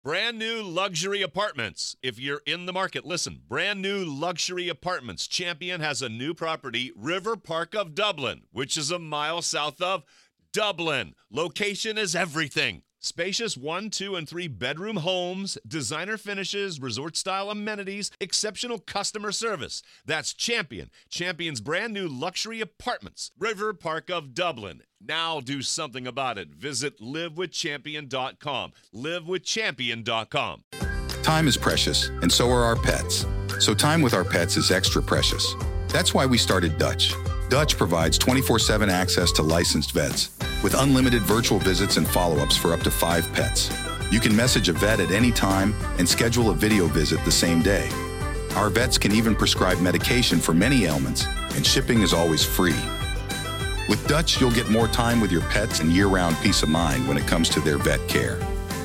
Brand new luxury apartments. If you're in the market, listen. Brand new luxury apartments. Champion has a new property, River Park of Dublin, which is a mile south of Dublin. Location is everything. Spacious 1, 2, and 3 bedroom homes, designer finishes, resort-style amenities, exceptional customer service. That's Champion. Champion's brand new luxury apartments. River Park of Dublin. Now do something about it. Visit livewithchampion.com. Livewithchampion.com. Time is precious, and so are our pets. So time with our pets is extra precious. That's why we started Dutch. Dutch provides 24/7 access to licensed vets with unlimited virtual visits and follow-ups for up to 5 pets. You can message a vet at any time and schedule a video visit the same day. Our vets can even prescribe medication for many ailments, and shipping is always free. With Dutch, you'll get more time with your pets and year-round peace of mind when it comes to their vet care.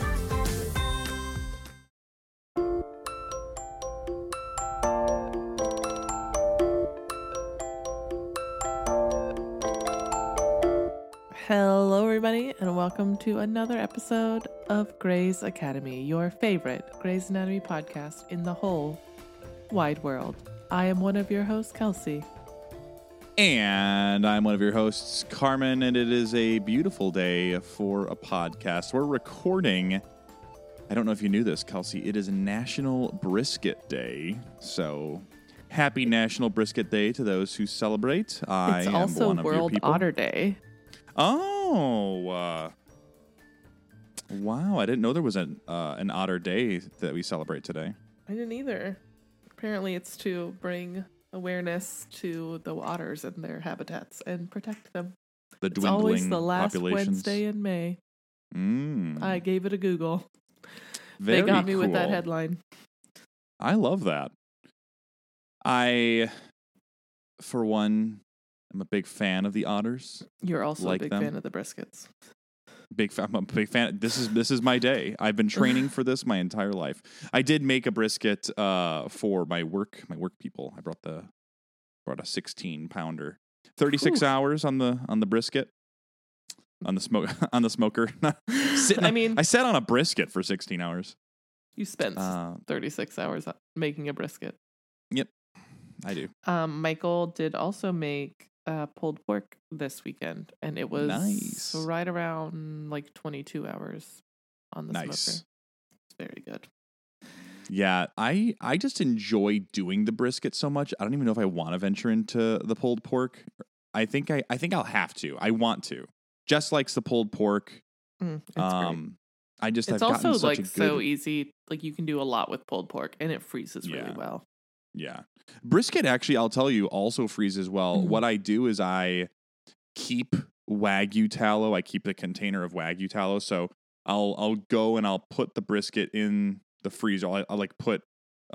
Hello, everybody, and welcome to another episode of Grey's Academy, your favorite Grey's Anatomy podcast in the whole wide world. I am one of your hosts, Kelsey. And I'm one of your hosts, Carmen, and it is a beautiful day for a podcast. We're recording, I don't know if you knew this, Kelsey, it is National Brisket Day, so happy National Brisket Day to those who celebrate. It's also World Otter Day. Oh, wow! I didn't know there was an Otter Day that we celebrate today. I didn't either. Apparently, it's to bring awareness to the otters and their habitats and protect them. The it's dwindling always the last populations. Wednesday in May. I gave it a Google. Very they got me cool. with that headline. I love that. I, for one, I'm a big fan of the otters. You're also like a big them. fan of the briskets. I'm a big fan. This is my day. I've been training for this my entire life. I did make a brisket for my work people. I brought a 16-pounder. 36 hours on the brisket. On the smoker. I sat on a brisket for 16 hours. You spent 36 hours making a brisket. Yep. I do. Michael did also make pulled pork this weekend, and it was nice. Right around like 22 hours on the smoker. It's very good. Yeah, I just enjoy doing the brisket so much. I don't even know if I want to venture into the pulled pork. I think I'll have to. I want to. Jess likes the pulled pork. It's great. I've also gotten such like a good... so easy. Like you can do a lot with pulled pork, and it freezes really well. Yeah. Brisket, actually, I'll tell you, also freezes well. What I do is I keep Wagyu tallow. I keep the container of Wagyu tallow. So I'll go and I'll put the brisket in the freezer. I'll like put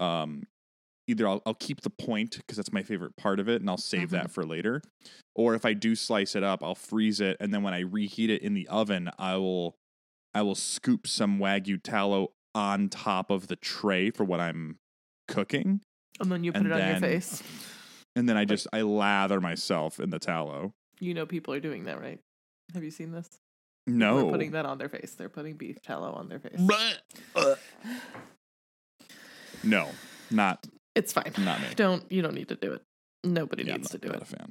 either I'll keep the point because that's my favorite part of it, and I'll save that for later. Or if I do slice it up, I'll freeze it, and then when I reheat it in the oven, I will scoop some Wagyu tallow on top of the tray for what I'm cooking. And then you put it on your face. And then I lather myself in the tallow. You know people are doing that, right? Have you seen this? No. They're putting that on their face. They're putting beef tallow on their face. No, not. It's fine. Not me. You don't need to do it. Nobody needs to do it. it. Not a fan.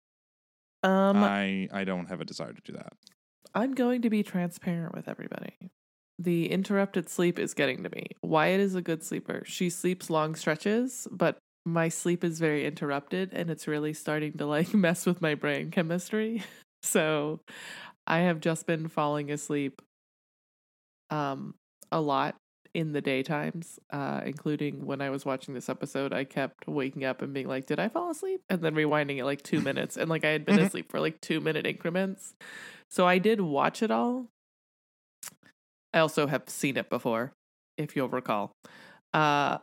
I don't have a desire to do that. I'm going to be transparent with everybody. The interrupted sleep is getting to me. Wyatt is a good sleeper. She sleeps long stretches, but my sleep is very interrupted, and it's really starting to like mess with my brain chemistry. So I have just been falling asleep a lot in the daytimes, including when I was watching this episode. I kept waking up and being like, did I fall asleep? And then rewinding it like 2 minutes. And like I had been asleep for like 2-minute increments. So I did watch it all. I also have seen it before, if you'll recall. But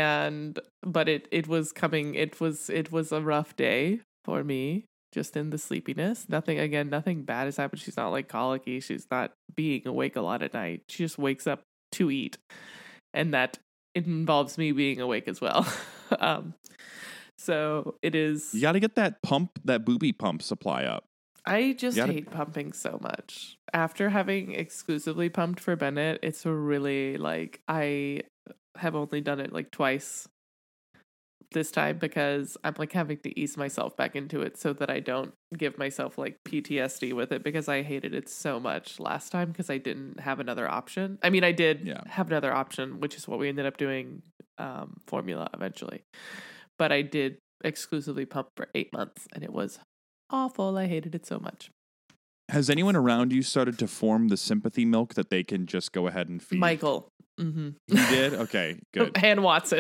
it was coming. It was a rough day for me, just in the sleepiness. Nothing bad has happened. She's not like colicky. She's not being awake a lot at night. She just wakes up to eat, and that it involves me being awake as well. So it is. You got to get that booby pump supply up. I just hate pumping so much. After having exclusively pumped for Bennett, it's really like I have only done it like twice this time because I'm like having to ease myself back into it so that I don't give myself like PTSD with it, because I hated it so much last time because I didn't have another option. I mean, I did have another option, which is what we ended up doing, formula eventually. But I did exclusively pump for 8 months and it was awful. I hated it so much. Has anyone around you started to form the sympathy milk that they can just go ahead and feed? Michael. Mm-hmm. He did? Okay, good. And Watson.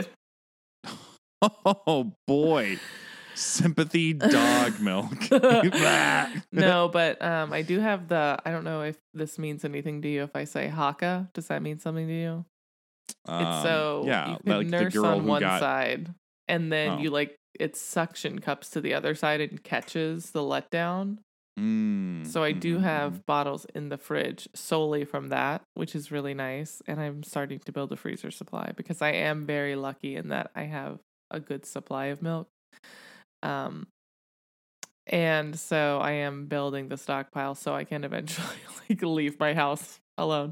Oh boy. Sympathy dog milk. No, but I do have I don't know if this means anything to you if I say haka. Does that mean something to you? It's so you can like nurse the girl on who one got... side and then you like it's suction cups to the other side and catches the letdown. So I do have bottles in the fridge solely from that, which is really nice. And I'm starting to build a freezer supply because I am very lucky in that I have a good supply of milk. And so I am building the stockpile so I can eventually like leave my house alone.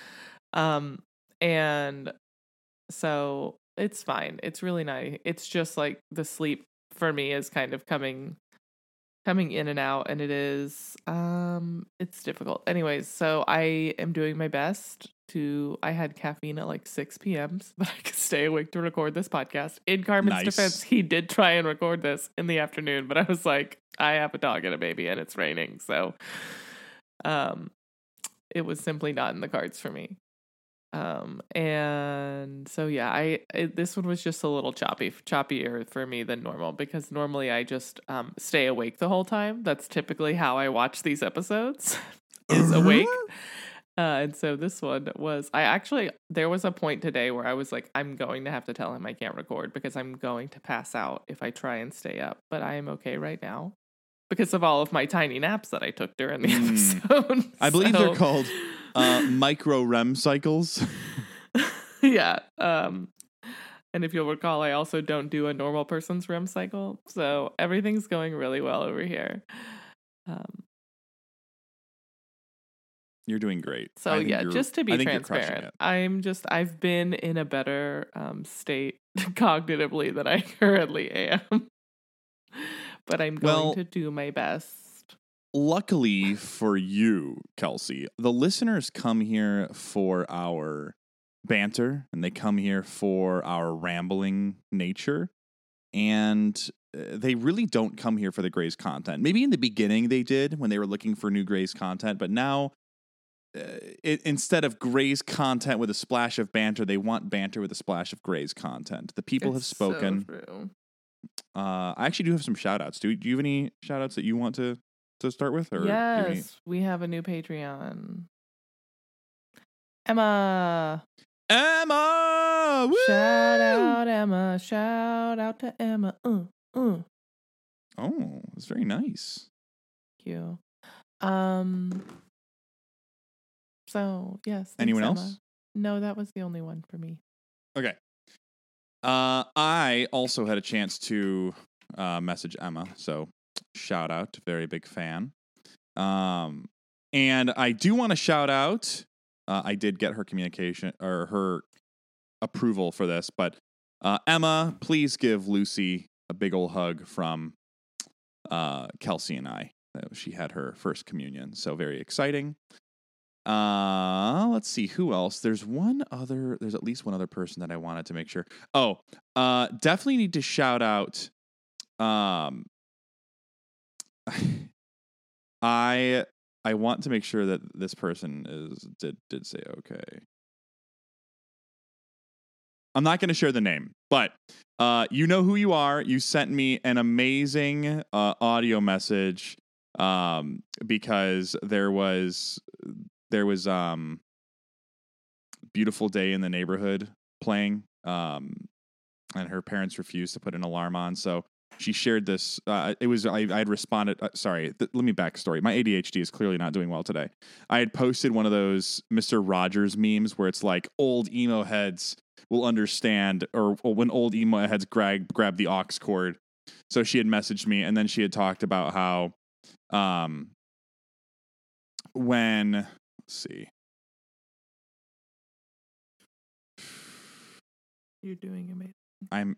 And so it's fine. It's really nice. It's just like the sleep for me is kind of coming in and out, and it is it's difficult. Anyways, so I am doing my best I had caffeine at like 6 p.m. so that I could stay awake to record this podcast. In Carmen's defense, he did try and record this in the afternoon, but I was like, I have a dog and a baby and it's raining, so it was simply not in the cards for me. And so yeah, this one was just a little choppier for me than normal, because normally I just stay awake the whole time. That's typically how I watch these episodes is awake. And so this one was, there was a point today where I was like, I'm going to have to tell him I can't record because I'm going to pass out if I try and stay up, but I am okay right now because of all of my tiny naps that I took during the episode. I believe they're called micro REM cycles. Yeah. And if you'll recall, I also don't do a normal person's REM cycle. So everything's going really well over here. You're doing great. So yeah, just to be transparent, I've been in a better state cognitively than I currently am. But I'm going to do my best. Luckily for you, Kelsey, the listeners come here for our banter and they come here for our rambling nature. And they really don't come here for the Grey's content. Maybe in the beginning they did when they were looking for new Grey's content, but now instead of Grey's content with a splash of banter, they want banter with a splash of Grey's content. The people have spoken. So true. I actually do have some shout outs. Do you have any shout outs that you want to start with? Or yes, we have a new Patreon. Emma! Woo! Shout out, Emma. Shout out to Emma. Oh, that's very nice. Thank you. So, yes. Anyone Emma. else? No, that was the only one for me. Okay. I also had a chance to message Emma, so shout out, very big fan. And I do want to shout out, I did get her communication or her approval for this, but Emma, please give Lucy a big old hug from Kelsey and I. She had her first communion, so very exciting. Let's see who else. There's at least one other person that I wanted to make sure. Oh, definitely need to shout out. I want to make sure that this person did say okay. I'm not going to share the name, but you know who you are. You sent me an amazing audio message because there was Beautiful Day in the Neighborhood playing, and her parents refused to put an alarm on, so she shared this. I had responded. Let me backstory. My ADHD is clearly not doing well today. I had posted one of those Mr. Rogers memes where it's like old emo heads will understand, or when old emo heads grab the aux cord. So she had messaged me, and then she had talked about how when, let's see. You're doing Yeah. amazing.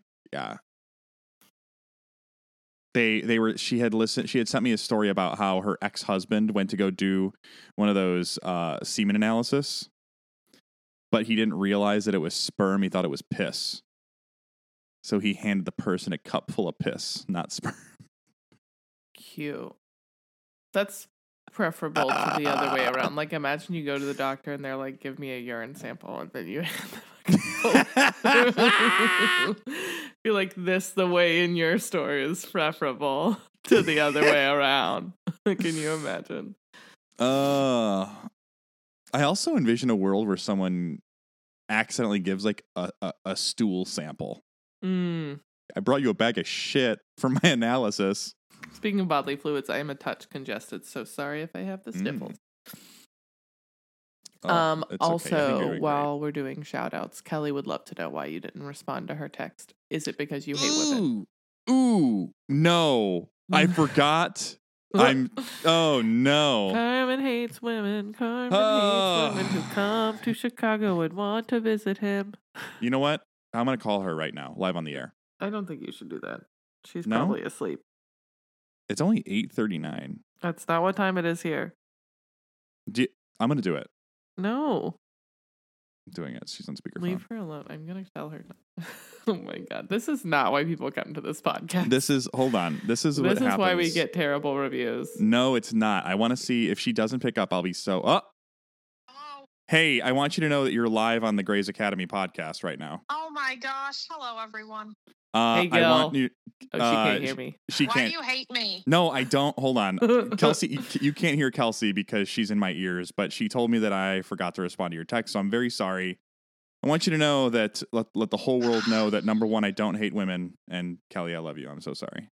She had sent me a story about how her ex-husband went to go do one of those semen analysis, but he didn't realize that it was sperm. He thought it was piss. So he handed the person a cup full of piss, not sperm. Cute. That's preferable to the other way around. Like, imagine you go to the doctor and they're like, give me a urine sample, and then you feel like this, the way in your story is preferable to the other way around. Can you imagine? I also envision a world where someone accidentally gives like a stool sample. I brought you a bag of shit for my analysis. Speaking of bodily fluids, I am a touch congested, so sorry if I have the sniffles. Also, while we're doing shout outs, Kelly would love to know why you didn't respond to her text. Is it because you hate women? Ooh, no. I forgot. Oh no. Carmen hates women. Carmen hates women who come to Chicago and want to visit him. You know what? I'm going to call her right now, live on the air. I don't think you should do that. She's probably asleep. It's only 8:39. That's not what time it is here. I'm going to do it. No. I'm doing it. She's on speakerphone. Leave her alone. I'm going to tell her. Oh my God. This is not why people come to this podcast. Hold on. This is what happens. This is why we get terrible reviews. No, it's not. I want to see if she doesn't pick up. I'll be so. Oh. Hello. Hey, I want you to know that you're live on the Grey's Academy podcast right now. Oh my gosh. Hello, everyone. Hey, Gil. I want you. She can't hear me. She Why can't. do you hate me? No, I don't. Hold on. Kelsey, you can't hear Kelsey because she's in my ears, but she told me that I forgot to respond to your text, so I'm very sorry. I want you to know that, let the whole world know that, number one, I don't hate women, and Kelly, I love you. I'm so sorry.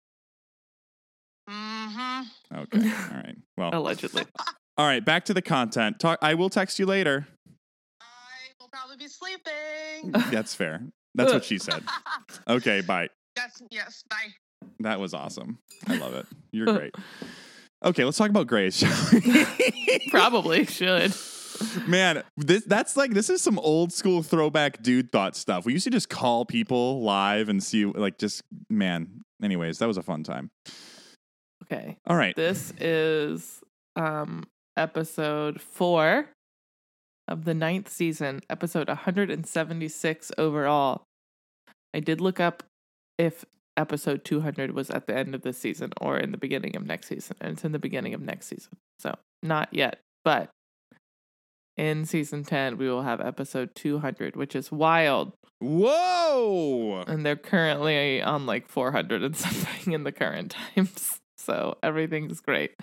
Mm-hmm. Okay. All right. Well. Allegedly. All right. Back to the content. I will text you later. I will probably be sleeping. That's fair. That's what she said. Okay. Bye. Yes. Bye. That was awesome. I love it. You're great. Okay. Let's talk about Grey's, shall we? Probably should. Man, this is some old school throwback dude thought stuff. We used to just call people live and see, man. Anyways, that was a fun time. Okay. All right. This is episode 4 of the 9th season, episode 176 overall. I did look up if episode 200 was at the end of this season or in the beginning of next season, and it's in the beginning of next season. So, not yet, but in season 10, we will have episode 200, which is wild. Whoa! And they're currently on 400 and something in the current times. So everything's great.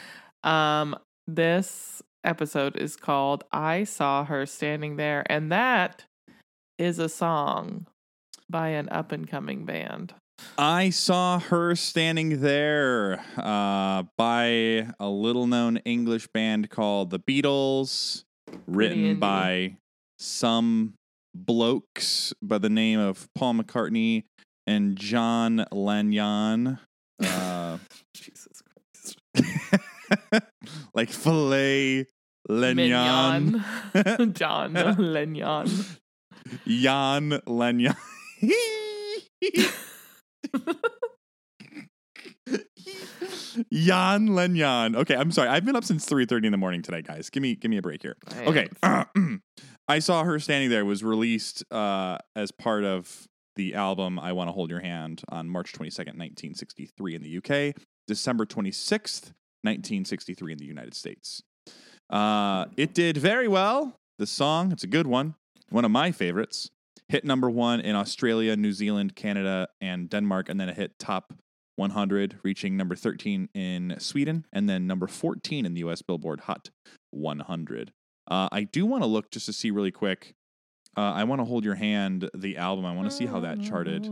This episode is called I Saw Her Standing There. And that is a song by an up-and-coming band. I Saw Her Standing There by a little-known English band called The Beatles. Written by some blokes by the name of Paul McCartney and John Lennon. Jesus Christ. Like filet Lennon. John Lennon. Jan Lennon. Jan Lennon. Okay, I'm sorry. I've been up since 3:30 in the morning today, guys. Give me a break here. Okay. I Saw Her Standing There was released as part of the album I Want to Hold Your Hand on March 22nd, 1963 in the UK, December 26th, 1963 in the United States. It did very well. The song, it's a good one. One of my favorites. Hit number 1 in Australia, New Zealand, Canada, and Denmark, and then it hit top 100, reaching number 13 in Sweden, and then number 14 in the U.S. Billboard Hot 100. I do want to look just to see really quick. I Want to Hold Your Hand, the album. I want to see how that charted.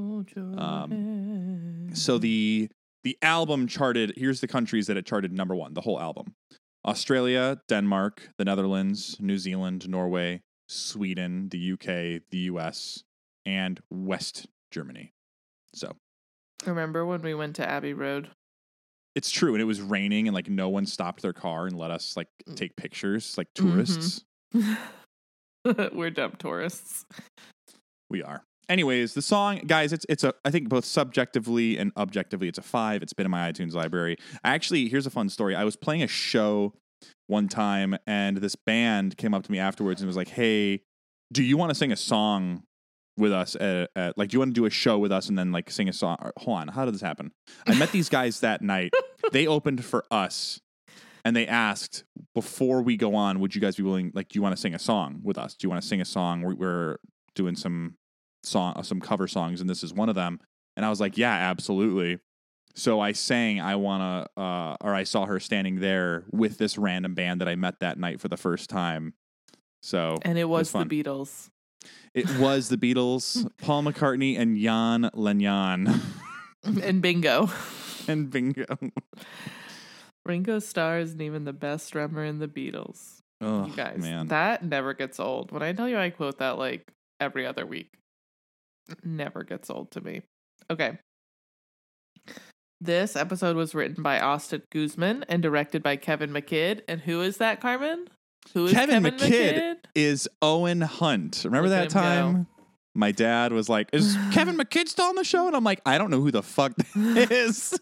So the album charted, here's the countries that it charted number 1, the whole album. Australia, Denmark, the Netherlands, New Zealand, Norway, Sweden, the UK, the US, and West Germany. So. Remember when we went to Abbey Road? It's true, and it was raining, and like no one stopped their car and let us like take pictures, like tourists. We're dumb tourists. We are. Anyways, the song, guys, it's a I think both subjectively and objectively, it's a 5. It's been in my iTunes library. Actually, here's a fun story. I was playing a show one time, and this band came up to me afterwards and was like, "Hey, do you want to sing a song with us? Like, do you want to do a show with us and then like sing a song?" Hold on, how did this happen? I met these guys that night. They opened for us, and they asked before we go on, "Would you guys be willing? Like, do you want to sing a song with us? Do you want to sing a song? We're doing some cover songs, and this is one of them." And I was like, "Yeah, absolutely." So I sang I saw her standing there with this random band that I met that night for the first time. So And it was the fun. Beatles. It was the Beatles, Paul McCartney, and Jan Lennon. And bingo. And bingo. Ringo Starr isn't even the best drummer in the Beatles. Oh, You guys, man. that never gets old. When I tell you I quote that like every other week, it never gets old to me. Okay. This episode was written by Austin Guzman and directed by Kevin McKidd. And who is that, Carmen? Who is Kevin Kevin McKidd is Owen Hunt. Remember Look that at him time? go. My dad was like, "Is Kevin McKidd still on the show?" And I'm like, "I don't know who the fuck that is."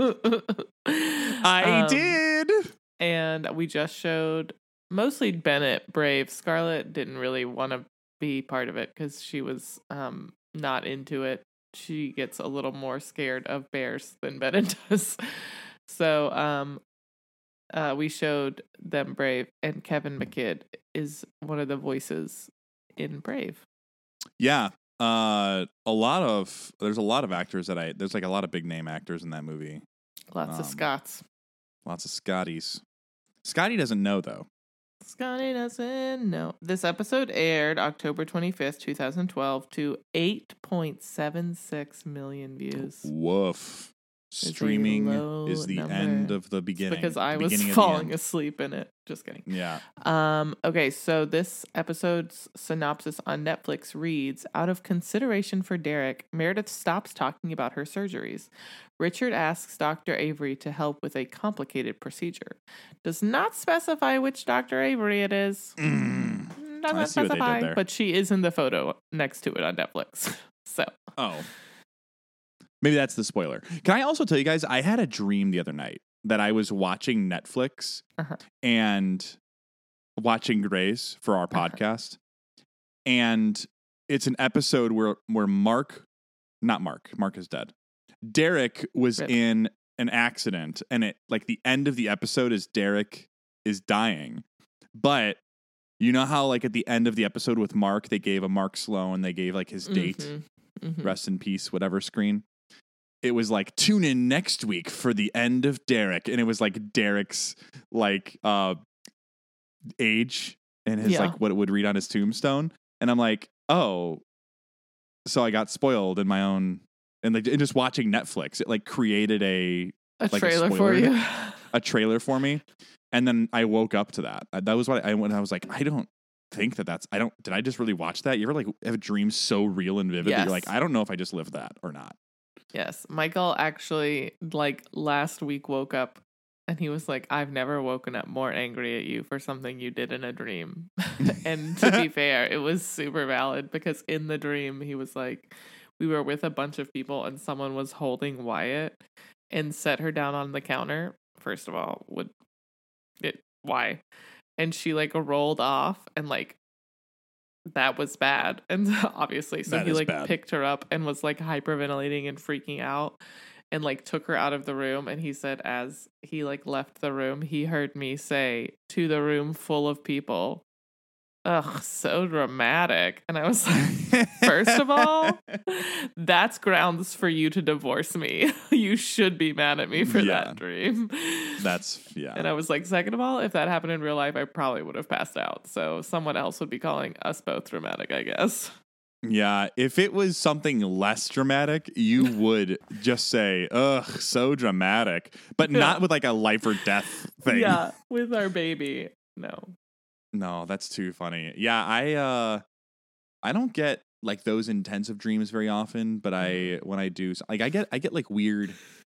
I did. And we just showed mostly Bennett Brave. Scarlett didn't really want to be part of it because she was not into it. She gets a little more scared of bears than Bennett does. So we showed them Brave, and Kevin McKidd is one of the voices in Brave. Yeah. There's a lot of actors there's like a lot of big name actors in that movie. Lots of Scots. Lots of Scotties. Scotty doesn't know though. Scotty doesn't know. This episode aired October 25th, 2012 to 8.76 million views. Woof. It's a Streaming low is the number. end of the It's beginning. because I was Beginning of the falling end. asleep in it. Just kidding. Yeah. Okay, so this episode's synopsis on Netflix reads, out of consideration for Derek, Meredith stops talking about her surgeries. Richard asks Dr. Avery to help with a complicated procedure. Does not specify which Dr. Avery it is. I Doesn't see what they did specify, there. but she is in the photo next to it on Netflix. So, Oh. Maybe that's the spoiler. Can I also tell you guys, I had a dream the other night that I was watching Netflix and watching Grace for our podcast. And it's an episode where Mark is dead. Derek was in an accident, and it like the end of the episode is Derek is dying. But you know how like at the end of the episode with Mark, they gave a Mark Sloan, they gave like his date, rest in peace, whatever screen. It was like, tune in next week for the end of Derek. And it was like Derek's like age and his like what it would read on his tombstone. And I'm like, oh, so I got spoiled in my own, and like and just watching Netflix, it like created a trailer for spoiler, you. a trailer for me. And then I woke up to that. That was what when I was like, I don't think that's, did I just really watch that? You ever like have a dream so real and vivid that you're like, I don't know if I just lived that or not. Yes. Michael actually, like, last week woke up and he was like, I've never woken up more angry at you for something you did in a dream. And to be fair, it was super valid because in the dream, he was like, we were with a bunch of people and someone was holding Wyatt and set her down on the counter. First of all, why? And she, like, rolled off and, like, that was bad. And obviously, so he like picked her up and was like hyperventilating and freaking out and like took her out of the room. And he said, as he like left the room, he heard me say to the room full of people, ugh, so dramatic. And I was like, first of all, that's grounds for you to divorce me. You should be mad at me for that dream. And I was like, second of all, if that happened in real life, I probably would have passed out. So someone else would be calling us both dramatic, I guess. Yeah, if it was something less dramatic, you would just say, ugh, so dramatic. But not with like a life or death thing. Yeah, with our baby. No, that's too funny. Yeah, I don't get like those intensive dreams very often, but when I do, like I get like weird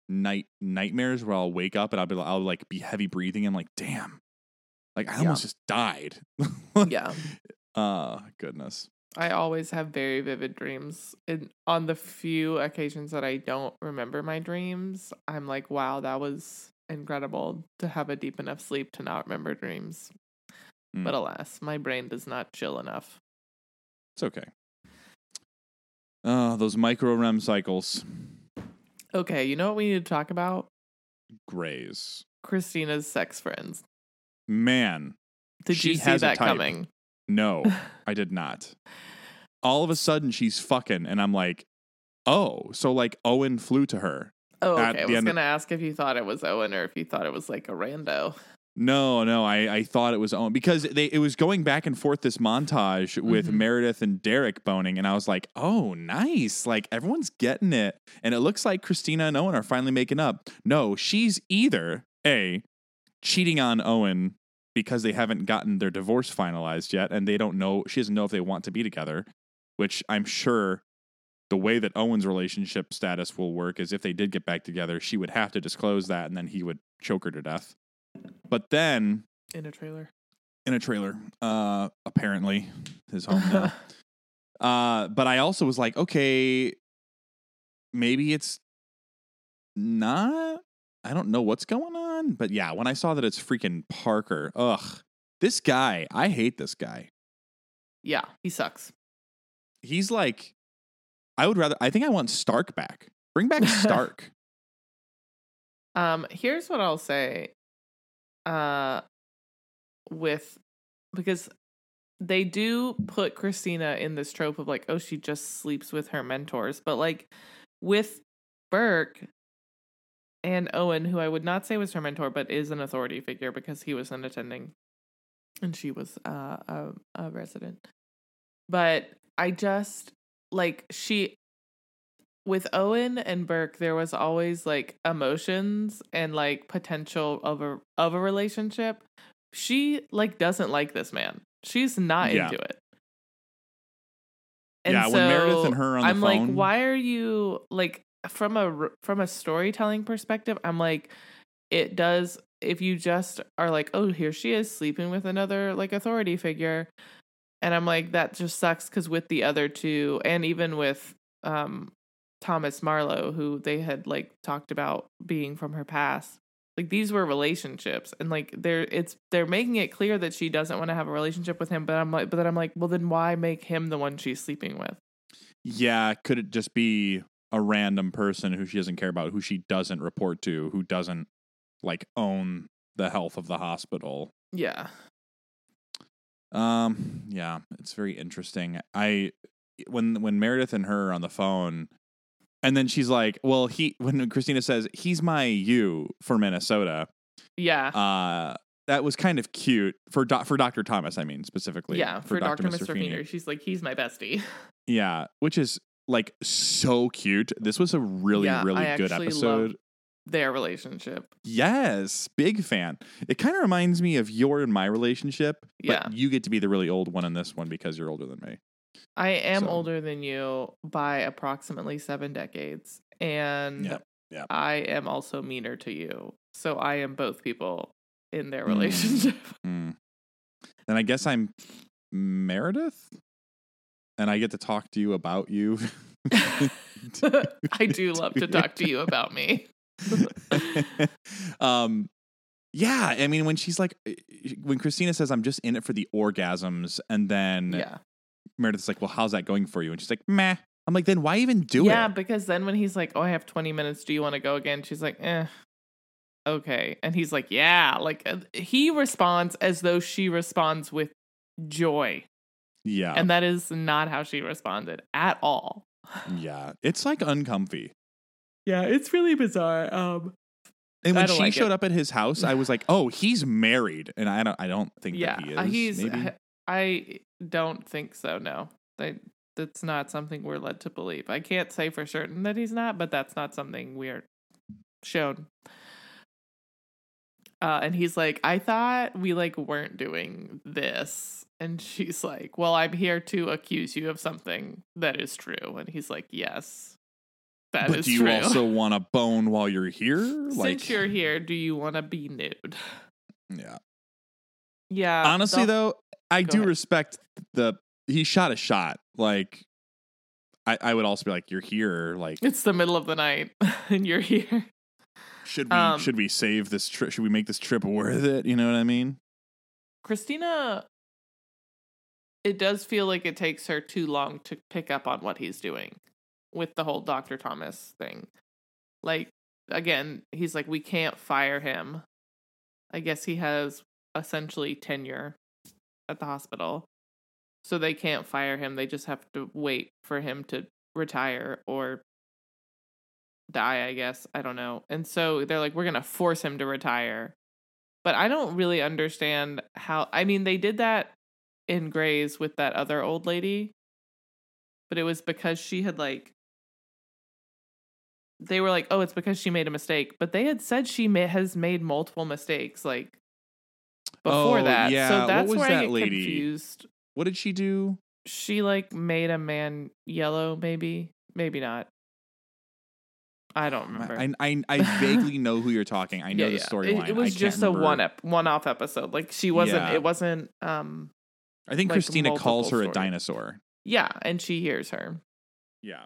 nightmares where I'll wake up and I'll like be heavy breathing. I'm like, damn, like I almost just died. Yeah. Goodness. I always have very vivid dreams. And on the few occasions that I don't remember my dreams, I'm like, wow, that was incredible to have a deep enough sleep to not remember dreams. But alas, my brain does not chill enough. It's okay. Those micro REM cycles. Okay, you know what we need to talk about? Grays. Christina's sex friends. Man. Did you see that coming? No, I did not. All of a sudden, she's fucking, and I'm like, oh, so like Owen flew to her. Oh, okay. I was going to ask if you thought it was Owen or if you thought it was like a rando. No, I thought it was Owen because it was going back and forth this montage with Meredith and Derek boning, and I was like, oh, nice. Like, everyone's getting it. And it looks like Christina and Owen are finally making up. No, she's either, A, cheating on Owen because they haven't gotten their divorce finalized yet, and she doesn't know if they want to be together, which I'm sure the way that Owen's relationship status will work is if they did get back together, she would have to disclose that, and then he would choke her to death. But then... In a trailer. Apparently. His home now. But I also was like, okay, maybe it's not... I don't know what's going on, but yeah, when I saw that it's freaking Parker, this guy, I hate this guy. Yeah, he sucks. He's like, I think I want Stark back. Bring back Stark. Here's what I'll say. Because they do put Christina in this trope of like, oh, she just sleeps with her mentors, but like with Burke and Owen, who I would not say was her mentor, but is an authority figure because he was an attending and she was a resident. But I just like with Owen and Burke, there was always like emotions and like potential of a relationship. She like doesn't like this man. She's not into it. And so when Meredith and her on the phone, I'm like, why are you like from a storytelling perspective? I'm like, it does if you just are like, oh, here she is sleeping with another like authority figure, and I'm like, that just sucks because with the other two, and even with Thomas Marlowe, who they had like talked about being from her past. Like these were relationships, and like they're making it clear that she doesn't want to have a relationship with him. But then I'm like, well, then why make him the one she's sleeping with? Yeah, could it just be a random person who she doesn't care about, who she doesn't report to, who doesn't like own the health of the hospital? Yeah. Yeah, it's very interesting. When Meredith and her are on the phone. And then she's like, well, when Christina says, he's my you for Minnesota. Yeah. That was kind of cute for Dr. Thomas, I mean, specifically. Yeah, for Dr. Mr. Feener. She's like, he's my bestie. Yeah, which is like so cute. This was a really, really good episode. Love their relationship. Yes, big fan. It kind of reminds me of your and my relationship. But Yeah. you get to be the really old one in this one because you're older than me. I am older than you by approximately 7 decades, and Yep. I am also meaner to you. So I am both people in their relationship. Then I guess I'm Meredith, and I get to talk to you about you. I do love to talk to you about me. Yeah, I mean, when she's like, when Christina says, I'm just in it for the orgasms, and then Meredith's like, well, how's that going for you? And she's like, meh. I'm like, then why even do it? Yeah, because then when he's like, oh, I have 20 minutes. Do you want to go again? She's like, okay. And he's like, yeah. Like, he responds as though she responds with joy. Yeah. And that is not how she responded at all. Yeah. It's like uncomfy. Yeah, it's really bizarre. And when she showed up at his house, I was like, oh, he's married. And I don't think that he is. Maybe? I don't think so, no. That's not something we're led to believe. I can't say for certain that he's not, but that's not something we're shown. And he's like, I thought we like weren't doing this. And she's like, well, I'm here to accuse you of something that is true. And he's like, yes. That but is do you true. also want to bone while you're here? Since you're here, do you want to be nude? Yeah. Yeah. Honestly, though, I Go do ahead. respect he shot a shot. Like, I would also be like, you're here. Like, It's the middle of the night and you're here. should we save this trip? Should we make this trip worth it? You know what I mean? Christina, it does feel like it takes her too long to pick up on what he's doing with the whole Dr. Thomas thing. Like, again, he's like, we can't fire him. I guess he has essentially tenure at the hospital. So they can't fire him. They just have to wait for him to retire or die, I guess. I don't know. And so they're like, we're going to force him to retire. But I don't really understand how. I mean, they did that in Grey's with that other old lady. But it was because she had they were like, oh, it's because she made a mistake. But they had said she has made multiple mistakes before that. Yeah. So that's what was where that I get lady? confused. What did she do? She made a man yellow, maybe not. I don't remember. I vaguely know who you're talking. I know the storyline. It was just a one-off episode. Like she wasn't. Yeah. It wasn't. I think Christina multiple calls her a stories. dinosaur. Yeah, and she hears her. Yeah.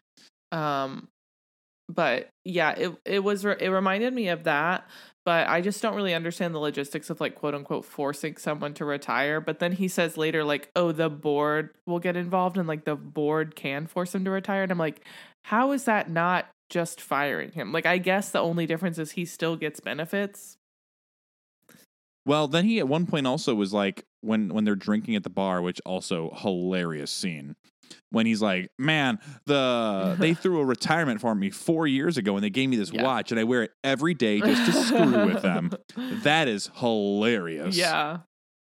But yeah, it reminded me of that. But I just don't really understand the logistics of quote unquote forcing someone to retire. But then he says later, oh, the board will get involved and the board can force him to retire. And I'm like, how is that not just firing him? I guess the only difference is he still gets benefits. Well, then he at one point also was like, when they're drinking at the bar, which also hilarious scene, when he's like, man, they threw a retirement for me 4 years ago and they gave me this watch and I wear it every day just to screw with them. That is hilarious. Yeah.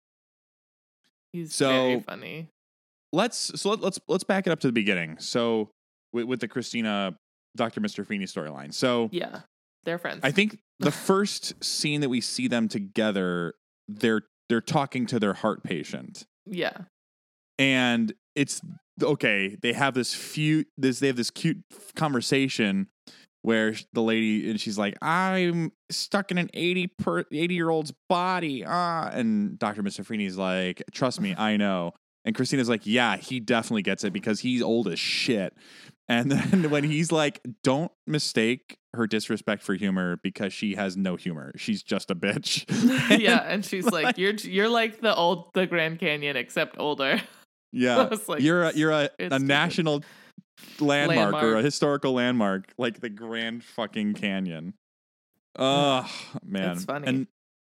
He's very funny. Let's back it up to the beginning. So with the Christina, Dr. Mr. Feeney storyline. So yeah, they're friends. I think the first scene that we see them together, they're talking to their heart patient. Yeah. And it's okay. They have this cute conversation where the lady, and she's like, I'm stuck in an 80-year-old's body. And Dr. Mr. Feeney's like, trust me, I know. And Christina's like, yeah, he definitely gets it because he's old as shit. And then when he's like, don't mistake her disrespect for humor because she has no humor. She's just a bitch. Yeah. And she's like, you're like the Grand Canyon, except older. Yeah. You're a stupid. national landmark or a historical landmark, like the Grand fucking Canyon. Oh, man. It's funny.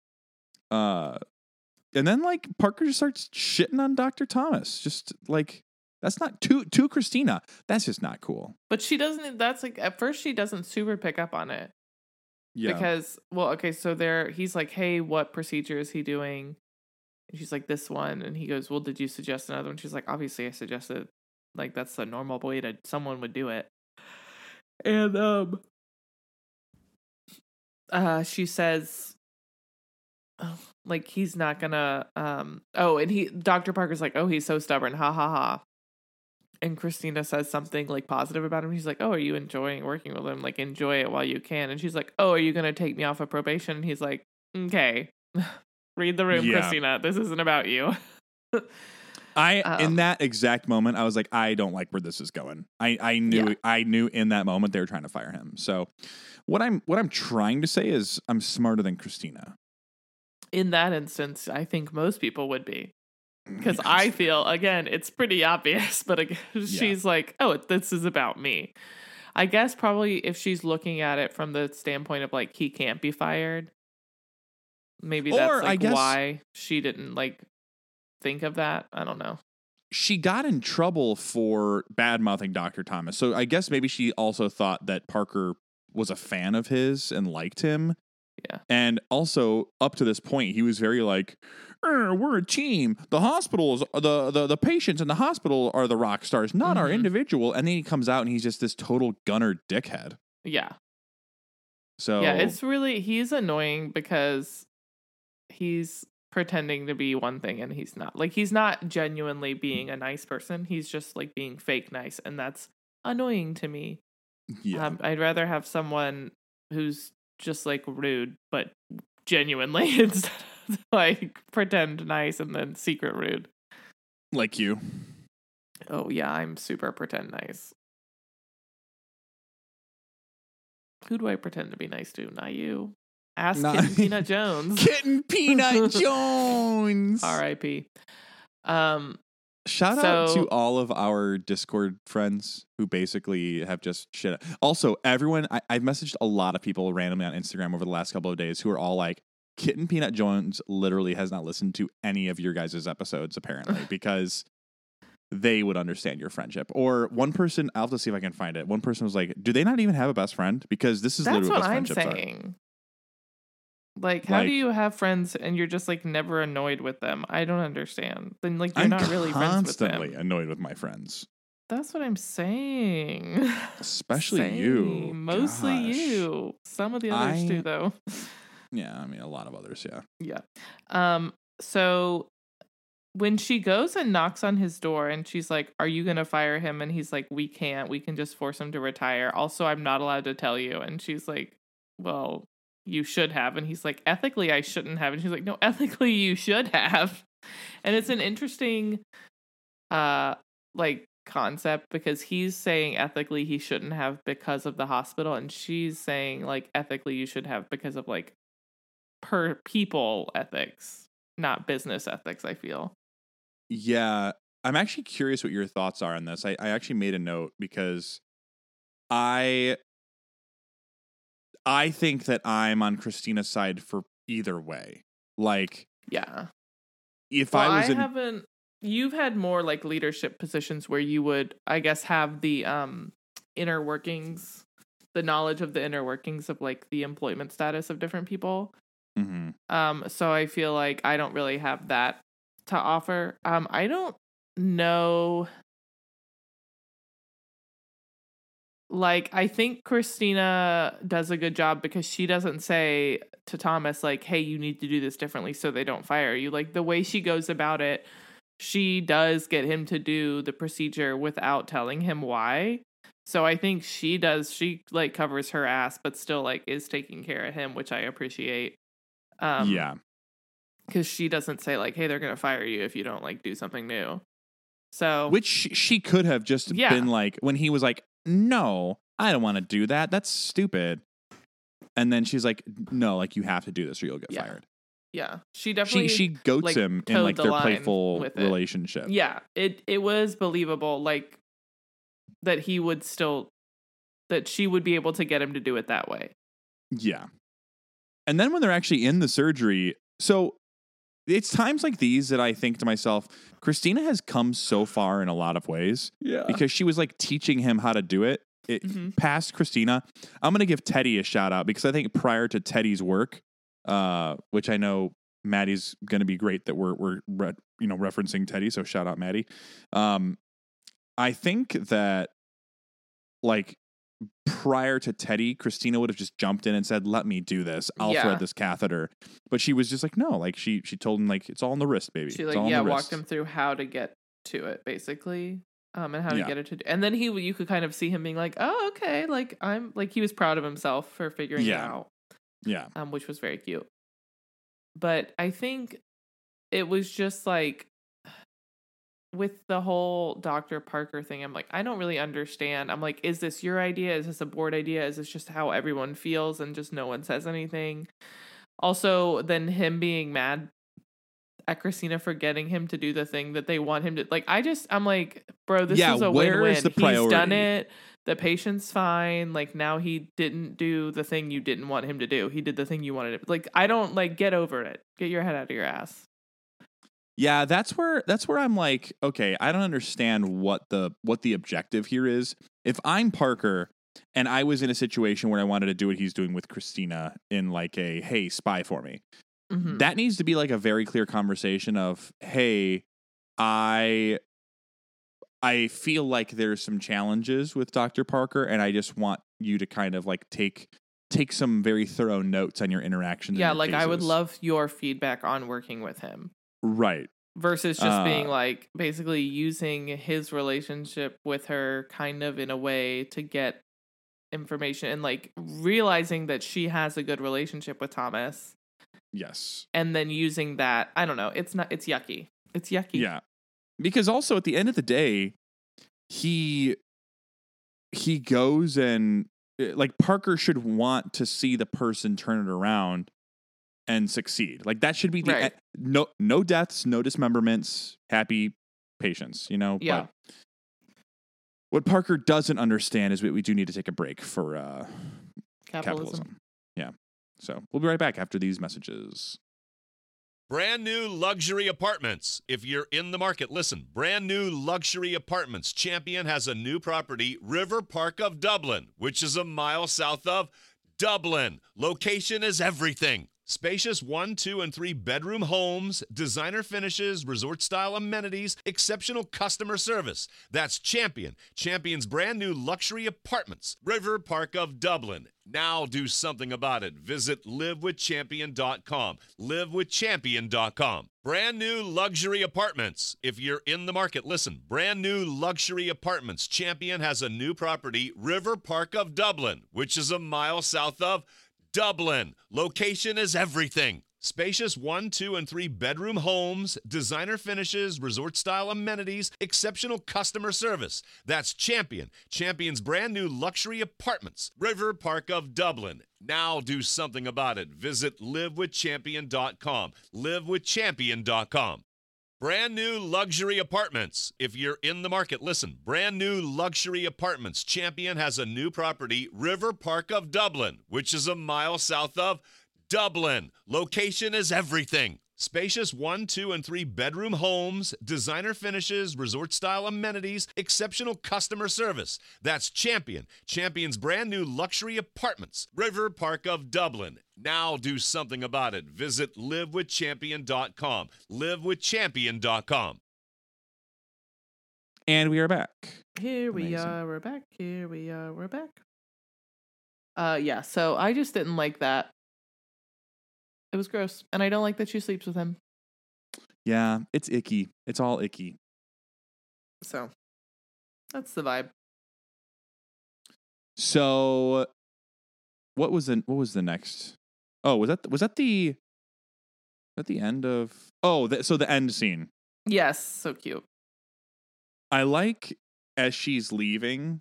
And then Parker just starts shitting on Dr. Thomas. Just that's not to Christina. That's just not cool. But she doesn't. That's at first she doesn't super pick up on it. Yeah. Because so he's like, hey, what procedure is he doing? And she's like, this one. And he goes, well, did you suggest another one? She's like, obviously I suggested. That's the normal way someone would do it. And she says, he's not gonna and Dr. Parker's like, oh, he's so stubborn, ha ha ha. And Christina says something positive about him. He's like, oh, are you enjoying working with him? Enjoy it while you can. And she's like, oh, are you gonna take me off of probation? And he's like, okay. Read the room, Christina. This isn't about you. In that exact moment, I was like, I don't like where this is going. I knew in that moment they were trying to fire him. So what I'm trying to say is I'm smarter than Christina. In that instance, I think most people would be. Because I feel, again, it's pretty obvious, but she's like, oh, this is about me. I guess probably if she's looking at it from the standpoint of he can't be fired, maybe that's why she didn't think of that. I don't know. She got in trouble for bad-mouthing Dr. Thomas. So I guess maybe she also thought that Parker was a fan of his and liked him. Yeah. And also up to this point, he was very we're a team. The hospital is the patients in the hospital are the rock stars, not our individual. And then he comes out and he's just this total gunner dickhead. Yeah. So yeah, he's annoying because he's pretending to be one thing and he's not. He's not genuinely being a nice person. He's just being fake nice, and that's annoying to me. Yeah. I'd rather have someone who's just like rude, but genuinely instead of like pretend nice and then secret rude. Like you. Oh yeah, I'm super pretend nice. Who do I pretend to be nice to? Not you. Ask Kitten Peanut Jones. Kitten Peanut Jones. R.I.P. Shout out to all of our Discord friends who basically have just shit. Also, everyone, I've messaged a lot of people randomly on Instagram over the last couple of days who are all like, Kitten Peanut Jones literally has not listened to any of your guys' episodes, apparently, because they would understand your friendship. Or one person, I'll have to see if I can find it. One person was like, do they not even have a best friend? Because this is literally what best friendships are. That's what I'm saying. Like, how do you have friends and you're just like never annoyed with them? I don't understand. Then like you're not really friends with them. I'm constantly annoyed with my friends. That's what I'm saying. Especially you. Mostly you. Some of the others too, though. Yeah, I mean a lot of others, yeah. Yeah. So when she goes and knocks on his door and she's like, "Are you going to fire him?" And he's like, "We can't. We can just force him to retire. Also, I'm not allowed to tell you." And she's like, "Well, you should have." And he's like, "Ethically, I shouldn't have." And she's like, "No, ethically, you should have." And it's an interesting, like concept because he's saying ethically he shouldn't have because of the hospital, and she's saying like ethically you should have because of like per people ethics, not business ethics. I feel. Yeah, I'm actually curious what your thoughts are on this. I actually made a note because I think that I'm on Christina's side for either way. Like, yeah. If I was you've had more like leadership positions where you would, I guess, have the inner workings, the knowledge of the inner workings of like the employment status of different people. Mm-hmm. So I feel like I don't really have that to offer. I don't know. Like, I think Christina does a good job because she doesn't say to Thomas, like, hey, you need to do this differently so they don't fire you. Like, the way she goes about it, she does get him to do the procedure without telling him why. So I think she like, covers her ass, but still, like, is taking care of him, which I appreciate. Yeah. Because she doesn't say, like, hey, they're going to fire you if you don't, like, do something new. So. Which she could have just been like, when he was like, no, I don't want to do that. That's stupid. And then she's like, no, like you have to do this or you'll get fired. Yeah. She definitely she goats like, him in like their playful relationship. Yeah. It was believable, like that he would still that she would be able to get him to do it that way. Yeah. And then when they're actually in the surgery, so it's times like these that I think to myself, Christina has come so far in a lot of ways. Yeah. Because she was like teaching him how to do it. Past Christina. I'm going to give Teddy a shout out because I think prior to Teddy's work, which I know Maddie's going to be great that we're referencing Teddy. So shout out Maddie. I think that like prior to Teddy, Christina would have just jumped in and said, let me do this. I'll thread this catheter. But she was just like, no, like she told him like, it's all in the wrist, baby. She like, walked him through how to get to it basically. And how to get it to do. And then you could kind of see him being like, oh, okay. Like I'm like, he was proud of himself for figuring it out. Yeah. Which was very cute. But I think it was just like, with the whole Dr. Parker thing, I'm like, I don't really understand. I'm like, is this your idea? Is this a board idea? Is this just how everyone feels and just no one says anything? Also, then him being mad at Christina for getting him to do the thing that they want him to. Like, I'm like, bro, this is a win-win. He's done it. The patient's fine. Like, now he didn't do the thing you didn't want him to do. He did the thing you wanted him. Like, I don't, like, get over it. Get your head out of your ass. Yeah, that's where I'm like, okay, I don't understand what the objective here is. If I'm Parker and I was in a situation where I wanted to do what he's doing with Christina in like a, hey, spy for me. Mm-hmm. That needs to be like a very clear conversation of, hey, I feel like there's some challenges with Dr. Parker and I just want you to kind of like take some very thorough notes on your interactions. Yeah, and your like cases. I would love your feedback on working with him. Right. Versus just being like basically using his relationship with her kind of in a way to get information and like realizing that she has a good relationship with Thomas Yes. and then using that. I don't know. It's yucky. It's yucky. Yeah. Because also at the end of the day, he goes and like Parker should want to see the person turn it around and succeed. Like that should be the Right. no deaths, no dismemberments, happy patients, you know? Yeah. But what Parker doesn't understand is we do need to take a break for capitalism. Yeah. So we'll be right back after these messages. Brand new luxury apartments. If you're in the market, listen. Brand new luxury apartments. Champion has a new property, River Park of Dublin, which is a mile south of Dublin. Location is everything. Spacious 1, 2, and 3 bedroom homes, designer finishes, resort-style amenities, exceptional customer service. That's Champion. Champion's brand new luxury apartments, River Park of Dublin. Now do something about it. Visit livewithchampion.com. Livewithchampion.com. Brand new luxury apartments. If you're in the market, listen. Brand new luxury apartments. Champion has a new property, River Park of Dublin, which is a mile south of Dublin. Location is everything. Spacious 1, 2, and 3 bedroom homes, designer finishes, resort-style amenities, exceptional customer service. That's Champion. Champion's brand new luxury apartments, River Park of Dublin. Now do something about it. Visit livewithchampion.com. Livewithchampion.com. Brand new luxury apartments. If you're in the market, listen. Brand new luxury apartments. Champion has a new property, River Park of Dublin, which is a mile south of Dublin. Location is everything. Spacious 1, 2, and 3 bedroom homes, designer finishes, resort-style amenities, exceptional customer service. That's Champion. Champion's brand new luxury apartments, River Park of Dublin. Now do something about it. Visit livewithchampion.com. Livewithchampion.com. And we are back. Here we Amazing. are. We're back. Here we are. We're back. Yeah. So I just didn't like that. It was gross, and I don't like that she sleeps with him. Yeah, it's icky. It's all icky. So that's the vibe. So what was the next? Oh, was that the end of? Oh, so the end scene. Yes, so cute. I like as she's leaving,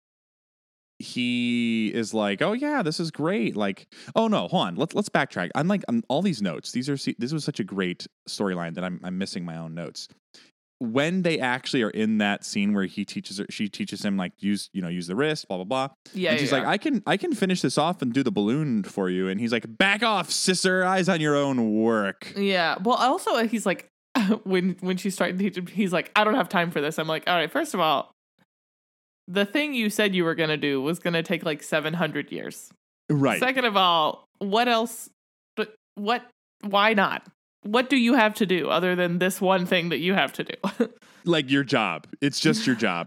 he is like, "Oh yeah, this is great." Like, "Oh no, hold on. Let's backtrack." I'm this was such a great storyline that I'm missing my own notes. When they actually are in that scene where she teaches him like use the wrist, blah blah blah. Yeah, and she's yeah. like, I can finish this off and do the balloon for you. And he's like, "Back off, sister. Eyes on your own work." Yeah. Well, also he's like, when she's starting to teach him, he's like, "I don't have time for this." I'm like, all right, first of all, the thing you said you were going to do was going to take like 700 years. Right. Second of all, what else? But why not? What do you have to do other than this one thing that you have to do? Like your job. It's just your job.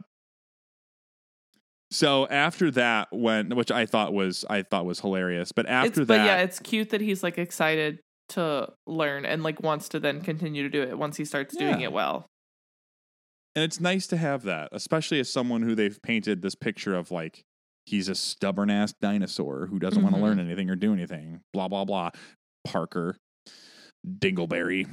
So after that, which I thought was hilarious, but after that, but yeah, it's cute that he's like excited to learn and like wants to then continue to do it once he starts doing Yeah. it well. and it's nice to have that, especially as someone who they've painted this picture of like he's a stubborn ass dinosaur who doesn't want to learn anything or do anything. Blah blah blah. Parker Dingleberry.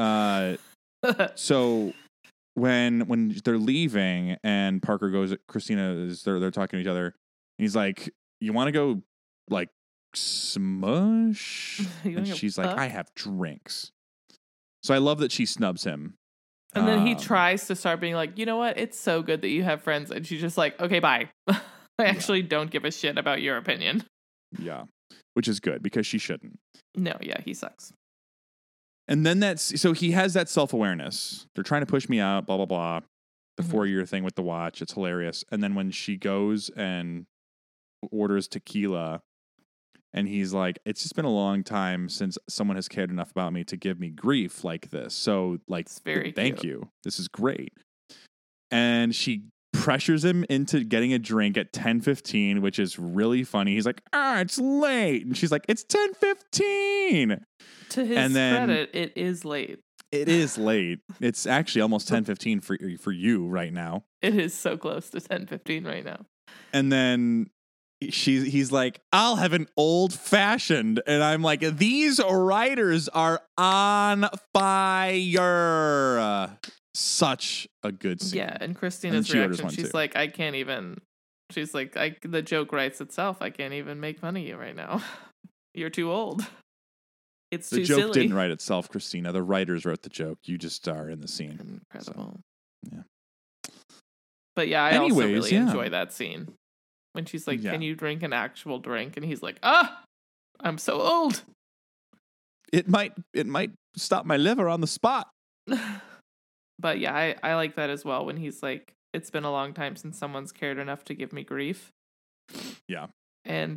So when they're leaving and Parker goes, they're talking to each other. And he's like, "You want to go like smush?" You wanna And go she's like, fuck? "I have drinks." So I love that she snubs him. And then he Um, tries to start being like, you know what? It's so good that you have friends. And she's just like, okay, bye. I actually don't give a shit about your opinion. Yeah, which is good because she shouldn't. No, yeah, he sucks. And then so he has that self-awareness. They're trying to push me out, blah, blah, blah. The Mhm. 4-year thing with the watch. It's hilarious. And then when she goes and orders tequila and he's like, "It's just been a long time since someone has cared enough about me to give me grief like this. So like, It's very thank cute. you. This is great." And she pressures him into getting a drink at 10:15, which is really funny. He's like, "It's late." And she's like, "It's 10:15." To his And then- credit, it is late. It is late. It's actually almost 10:15 for you right now. It is so close to 10:15 right now. And then he's like, I'll have an old fashioned, and I'm like, these writers are on fire. Such a good scene. Yeah, and Christina's she orders reaction, one, she's too. like, I can't even. She's like, the joke writes itself. I can't even make fun of you right now. You're too old. It's The too joke silly. didn't write itself, Christina. The writers wrote the joke. You just are in the scene. Incredible. yeah. But yeah, I also Anyways, really yeah. enjoy that scene when she's like, Yeah. "Can you drink an actual drink?" And he's like, I'm so old." It might stop my liver on the spot. But yeah, I like that as well when he's like, "It's been a long time since someone's cared enough to give me grief." Yeah. And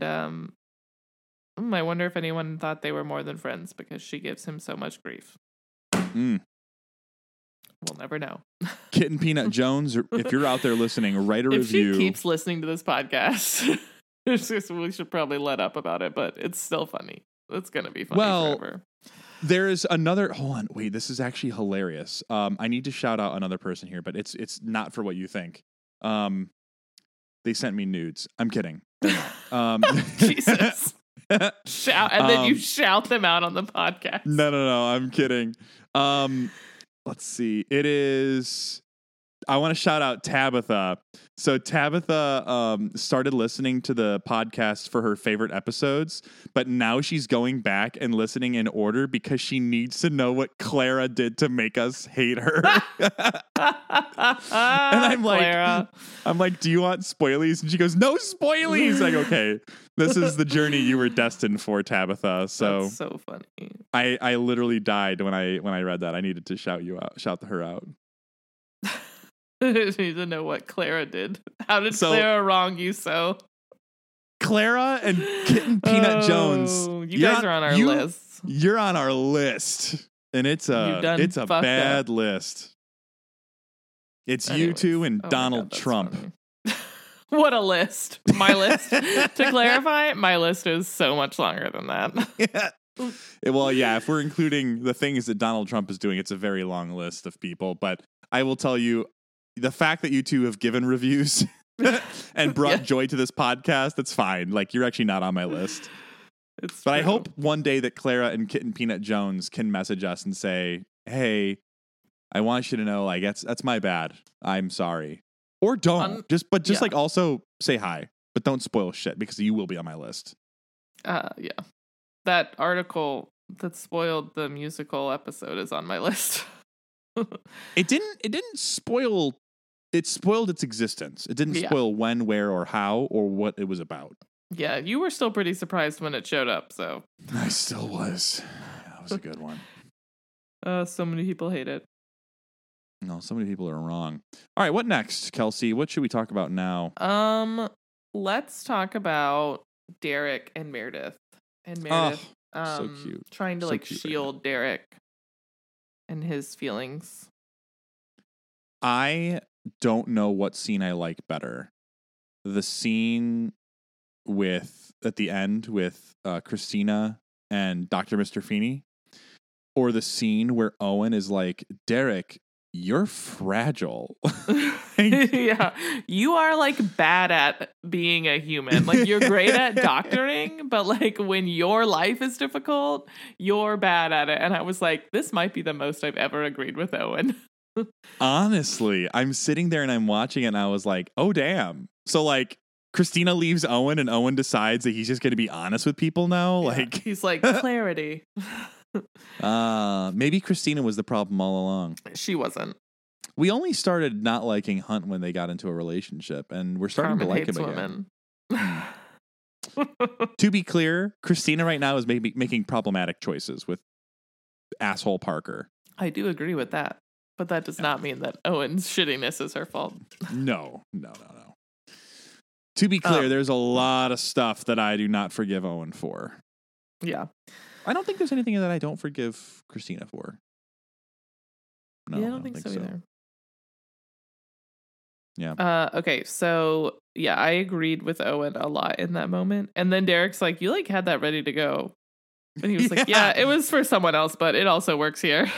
I wonder if anyone thought they were more than friends because she gives him so much grief. Mm. We'll never know. Kitten Peanut Jones, if you're out there listening, write a If review. she keeps listening to this podcast, we should probably let up about it, but it's still funny. It's going to be funny forever. There is another. Hold on, wait. This is actually hilarious. I need to shout out another person here, but it's not for what you think. They sent me nudes. I'm kidding. They're not. Jesus. Shout, and then you shout them out on the podcast. No. I'm kidding. Let's see. It is. I want to shout out Tabitha. So Tabitha started listening to the podcast for her favorite episodes, but now she's going back and listening in order because she needs to know what Clara did to make us hate her. And I'm like, Clara. do you want spoilies? And she goes, no spoilies. Like, okay, this is the journey you were destined for, Tabitha. So That's so funny. I literally died when I read that. I needed to shout her out. You need to know what Clara did. How did So- Clara wrong you so? Clara and Kitten Peanut Jones. You guys are on our list. You're on our list, and it's You've done a fucked bad up. list. It's you Anyways. two and Oh my Donald God, that's Trump. funny. What a list. My list. To clarify, my list is so much longer than that. Yeah. Well, yeah. If we're including the things that Donald Trump is doing, it's a very long list of people. But I will tell you, the fact that you two have given reviews and brought Yeah. joy to this podcast, that's fine. Like, you're actually not on my list. It's But I true. hope one day that Clara and Kitten Peanut Jones can message us and say, hey, I want you to know, like, that's my bad. I'm sorry. Or don't. Just yeah. like also say hi, but don't spoil shit because you will be on my list. Yeah. That article that spoiled the musical episode is on my list. It didn't spoil. It spoiled its existence. It didn't Yeah. spoil when, where, or how, or what it was about. Yeah, you were still pretty surprised when it showed up, so I still was. That was a good one. so many people hate it. No, so many people are wrong. All right, what next, Kelsey? What should we talk about now? Let's talk about Derek and Meredith. And Meredith so cute. trying to So like cute right shield Derek and his feelings. I don't know what scene I like better. The scene at the end with Christina and Dr. Mr. Feeney, or the scene where Owen is like, Derek, you're fragile. Yeah, you are like bad at being a human. Like you're great at doctoring, but like when your life is difficult, you're bad at it. And I was like, this might be the most I've ever agreed with Owen. Honestly, I'm sitting there and I'm watching it and I was like, oh, damn. So like Christina leaves Owen and Owen decides that he's just going to be honest with people now. Yeah, Like he's like, clarity. maybe Christina was the problem all along. She wasn't. We only started not liking Hunt when they got into a relationship, and we're starting Carmen to like hates him again. women. To be clear, Christina right now is making problematic choices with asshole Parker. I do agree with that. But that does not mean that Owen's shittiness is her fault. No. To be clear, there's a lot of stuff that I do not forgive Owen for. Yeah. I don't think there's anything that I don't forgive Christina for. No, I don't think so either. Yeah. Okay, so yeah, I agreed with Owen a lot in that moment. And then Derek's like, you like had that ready to go. And he was like, Yeah. yeah, it was for someone else, but it also works here.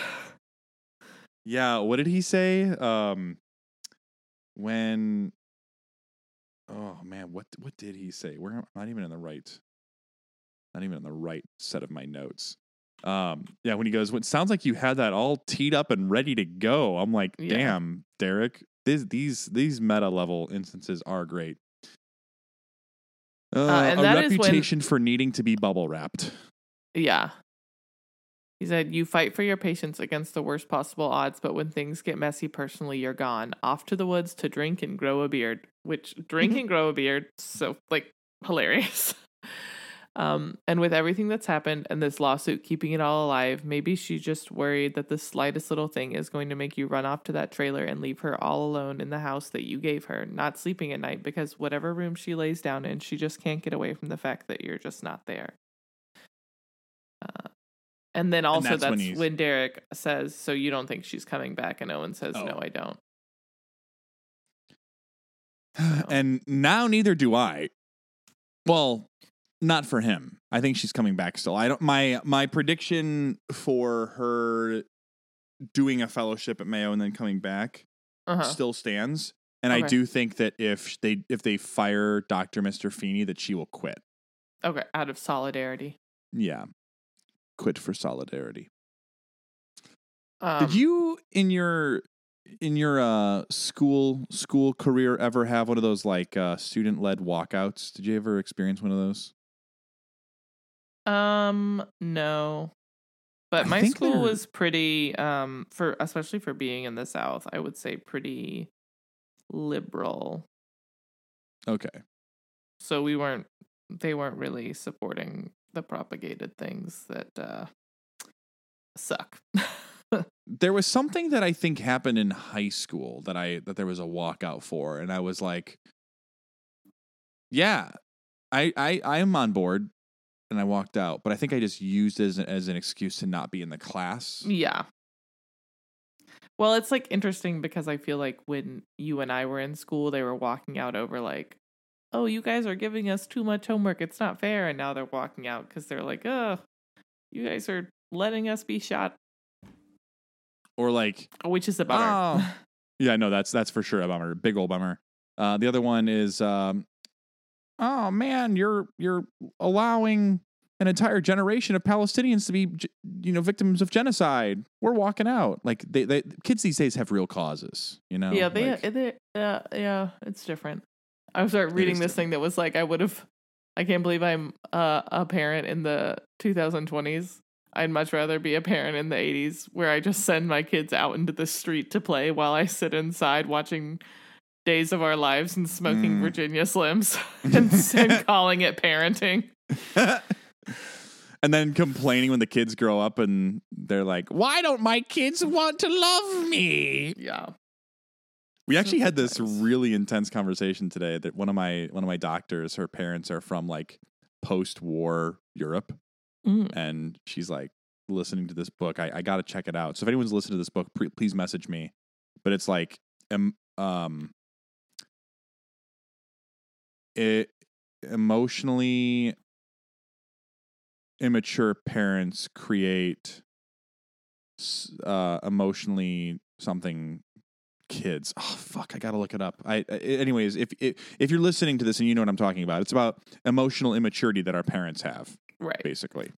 Yeah, what did he say? Oh man, what did he say? I'm not even in the right set of my notes. Yeah, when he goes, "It sounds like you had that all teed up and ready to go." I'm like, Yeah. damn, Derek, these meta level instances are great. And a that is when- reputation for needing to be bubble wrapped. Yeah. He said, you fight for your patients against the worst possible odds, but when things get messy personally, you're gone. Off to the woods to drink and grow a beard. Which, drink and grow a beard, so, like, hilarious. And with everything that's happened and this lawsuit keeping it all alive, maybe she's just worried that the slightest little thing is going to make you run off to that trailer and leave her all alone in the house that you gave her, not sleeping at night, because whatever room she lays down in, she just can't get away from the fact that you're just not there. And then also that's when Derek says, so you don't think she's coming back? And Owen says, no, I don't. So. And now neither do I. Well, not for him. I think she's coming back still. I don't. My prediction for her doing a fellowship at Mayo and then coming back still stands. And I do think that if they fire Dr. Mr. Feeney, that she will quit. Okay, out of solidarity. Yeah, quit for solidarity. Did you in your school career ever have one of those like student led walkouts? Did you ever experience one of those? No. But my school was pretty especially for being in the South, I would say pretty liberal. Okay. So they weren't really supporting the propagated things that suck. There was something that I think happened in high school that there was a walkout for, and I was like, yeah, I am on board. And I walked out, but I think I just used it as an excuse to not be in the class. Yeah. Well, it's like interesting because I feel like when you and I were in school, they were walking out over like, oh, you guys are giving us too much homework. It's not fair. And now they're walking out because they're like, oh, you guys are letting us be shot. Or like, which is a bummer. Oh. Yeah, no, that's for sure a bummer. Big old bummer. The other one is, oh man, you're allowing an entire generation of Palestinians to be, victims of genocide. We're walking out. Like they kids these days have real causes, Yeah, yeah, it's different. I was reading this thing that was like, I can't believe I'm a parent in the 2020s. I'd much rather be a parent in the 80s where I just send my kids out into the street to play while I sit inside watching Days of Our Lives and smoking Virginia Slims and calling it parenting. And then complaining when the kids grow up and they're like, why don't my kids want to love me? Yeah. We actually had this really intense conversation today that one of my doctors, her parents are from like post-war Europe. And she's like listening to this book. I got to check it out. So if anyone's listening to this book, please message me. But it's like, emotionally immature parents create emotionally something kids. Oh fuck, I gotta look it up. Anyways, if you're listening to this and you know what I'm talking about, it's about emotional immaturity that our parents have, right? Basically,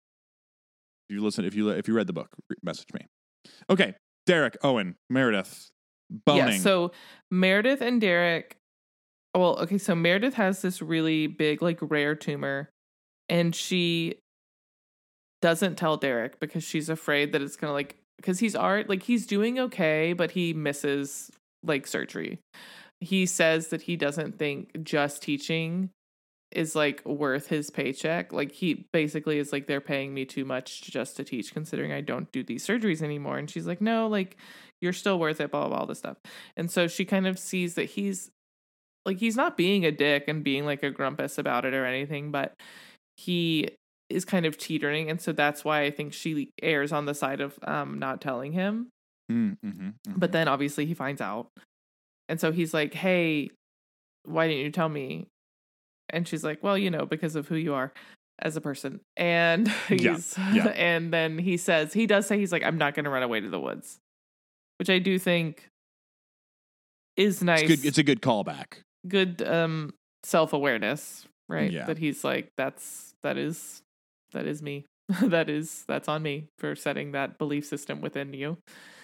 if you read the book, message me. Okay, Derek, Owen, Meredith, boning. Yeah, so Meredith and Derek. Well, okay, so Meredith has this really big, like, rare tumor, and she doesn't tell Derek because she's afraid that it's gonna, like, because he's doing okay, but he misses, like, surgery. He says that he doesn't think just teaching is, like, worth his paycheck. Like, he basically is like, they're paying me too much just to teach, considering I don't do these surgeries anymore. And she's like, no, like, you're still worth it, blah, blah, blah, all this stuff. And so she kind of sees that he's not being a dick and being like a grumpus about it or anything, but he is kind of teetering. And so that's why I think she errs on the side of not telling him. But then obviously he finds out. And so he's like, hey, why didn't you tell me? And she's like, well, because of who you are as a person. And and then he's like, I'm not going to run away to the woods, which I do think is nice. It's a good callback. Good self-awareness, right? Yeah. That he's like, that is me. That's on me for setting that belief system within you.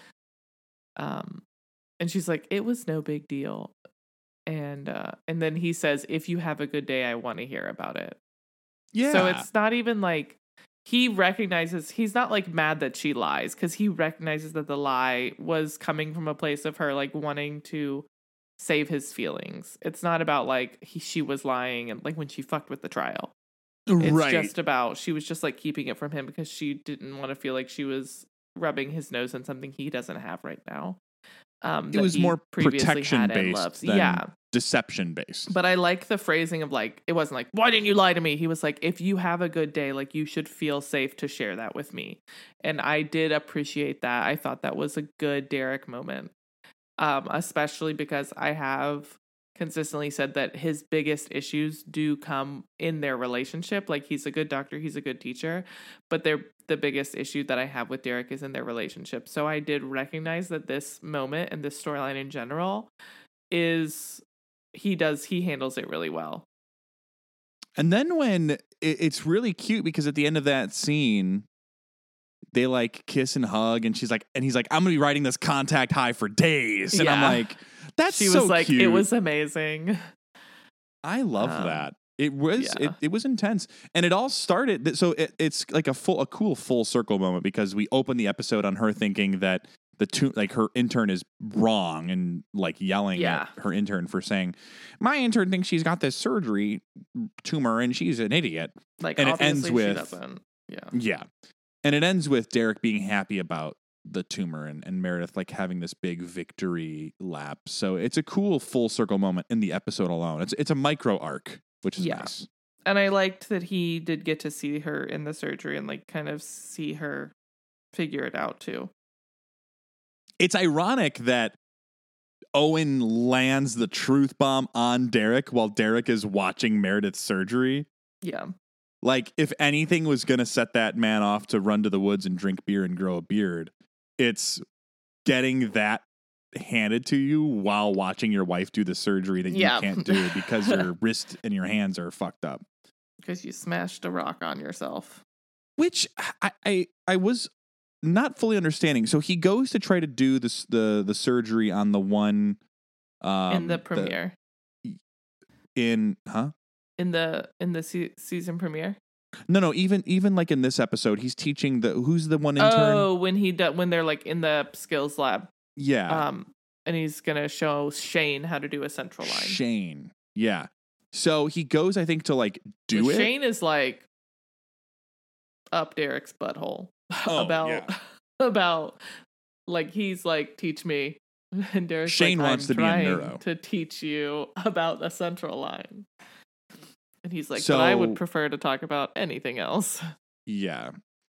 And she's like, it was no big deal. And then he says, if you have a good day, I want to hear about it. Yeah. So it's not even like he recognizes, he's not like mad that she lies, because he recognizes that the lie was coming from a place of her like wanting to save his feelings. It's not about like she was lying and like when she fucked with the trial. It's just about she was just like keeping it from him because she didn't want to feel like she was rubbing his nose in something he doesn't have right now. It was more protection based than deception based. But I like the phrasing of like, it wasn't like, why didn't you lie to me? He was like, if you have a good day, like you should feel safe to share that with me. And I did appreciate that. I thought that was a good Derek moment. Especially because I have consistently said that his biggest issues do come in their relationship. Like he's a good doctor, he's a good teacher, but the biggest issue that I have with Derek is in their relationship. So I did recognize that this moment and this storyline in general is he handles it really well. And then when it's really cute because at the end of that scene, they like kiss and hug, and he's like, I'm gonna be riding this contact high for days, and I'm like, that's she so was like, cute. It was amazing. I love that. It was it was intense, and it all started. So it's like a cool full circle moment because we open the episode on her thinking that her intern is wrong and like yelling at her intern for saying, my intern thinks she's got this surgery tumor and she's an idiot. Like, and obviously it ends with, she doesn't. Yeah. And it ends with Derek being happy about the tumor and Meredith like having this big victory lap. So it's a cool full circle moment in the episode alone. It's a micro arc, which is nice. And I liked that he did get to see her in the surgery and like kind of see her figure it out too. It's ironic that Owen lands the truth bomb on Derek while Derek is watching Meredith's surgery. Yeah. Like, if anything was going to set that man off to run to the woods and drink beer and grow a beard, it's getting that handed to you while watching your wife do the surgery that you can't do because your wrist and your hands are fucked up. Because you smashed a rock on yourself. Which I was not fully understanding. So he goes to try to do this the surgery on the one in the premiere. In the season premiere. No, even like in this episode, he's teaching who's the one intern? Oh, when they're like in the skills lab. Yeah. And he's gonna show Shane how to do a central line. Shane. Yeah. So he goes, I think, to like do it. Shane is like up Derek's butthole about like he's like, teach me. And Derek's Shane like, wants I'm to be a trying neuro to teach you about the central line. And he's like, but I would prefer to talk about anything else. Yeah.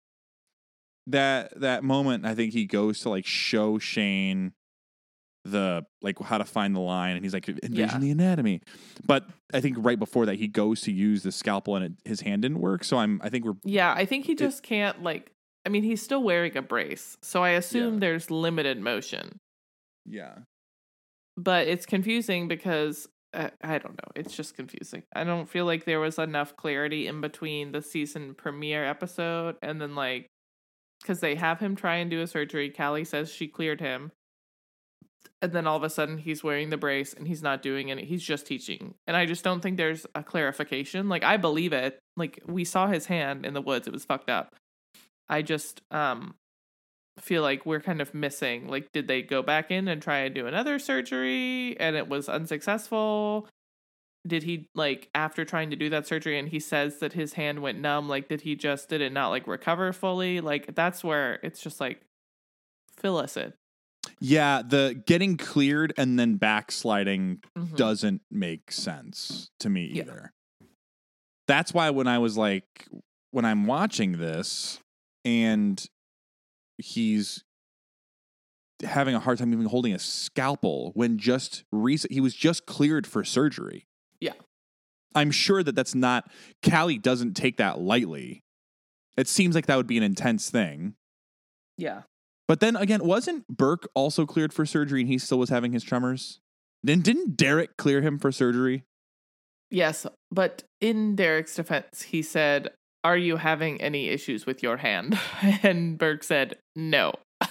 That moment, I think he goes to like show Shane the like how to find the line, and he's like, envision the anatomy. But I think right before that, he goes to use the scalpel, and his hand didn't work. So I think he just can't like. I mean, he's still wearing a brace, so I assume there's limited motion. Yeah. But it's confusing because I don't know. It's just confusing. I don't feel like there was enough clarity in between the season premiere episode and then like, because they have him try and do a surgery. Callie says she cleared him. And then all of a sudden he's wearing the brace and he's not doing it. He's just teaching. And I just don't think there's a clarification. Like, I believe it. Like, we saw his hand in the woods. It was fucked up. I just feel like we're kind of missing. Like, did they go back in and try and do another surgery and it was unsuccessful? Did he, like, after trying to do that surgery and he says that his hand went numb, like, did it not, like, recover fully? Like, that's where it's just, like, fill us in. Yeah, the getting cleared and then backsliding doesn't make sense to me either. That's why when I'm watching this and he's having a hard time even holding a scalpel when he was just cleared for surgery. Yeah. I'm sure that's not, Callie doesn't take that lightly. It seems like that would be an intense thing. Yeah. But then again, wasn't Burke also cleared for surgery and he still was having his tremors? Then didn't Derek clear him for surgery? Yes, but in Derek's defense, he said, "Are you having any issues with your hand?" And Burke said, "No."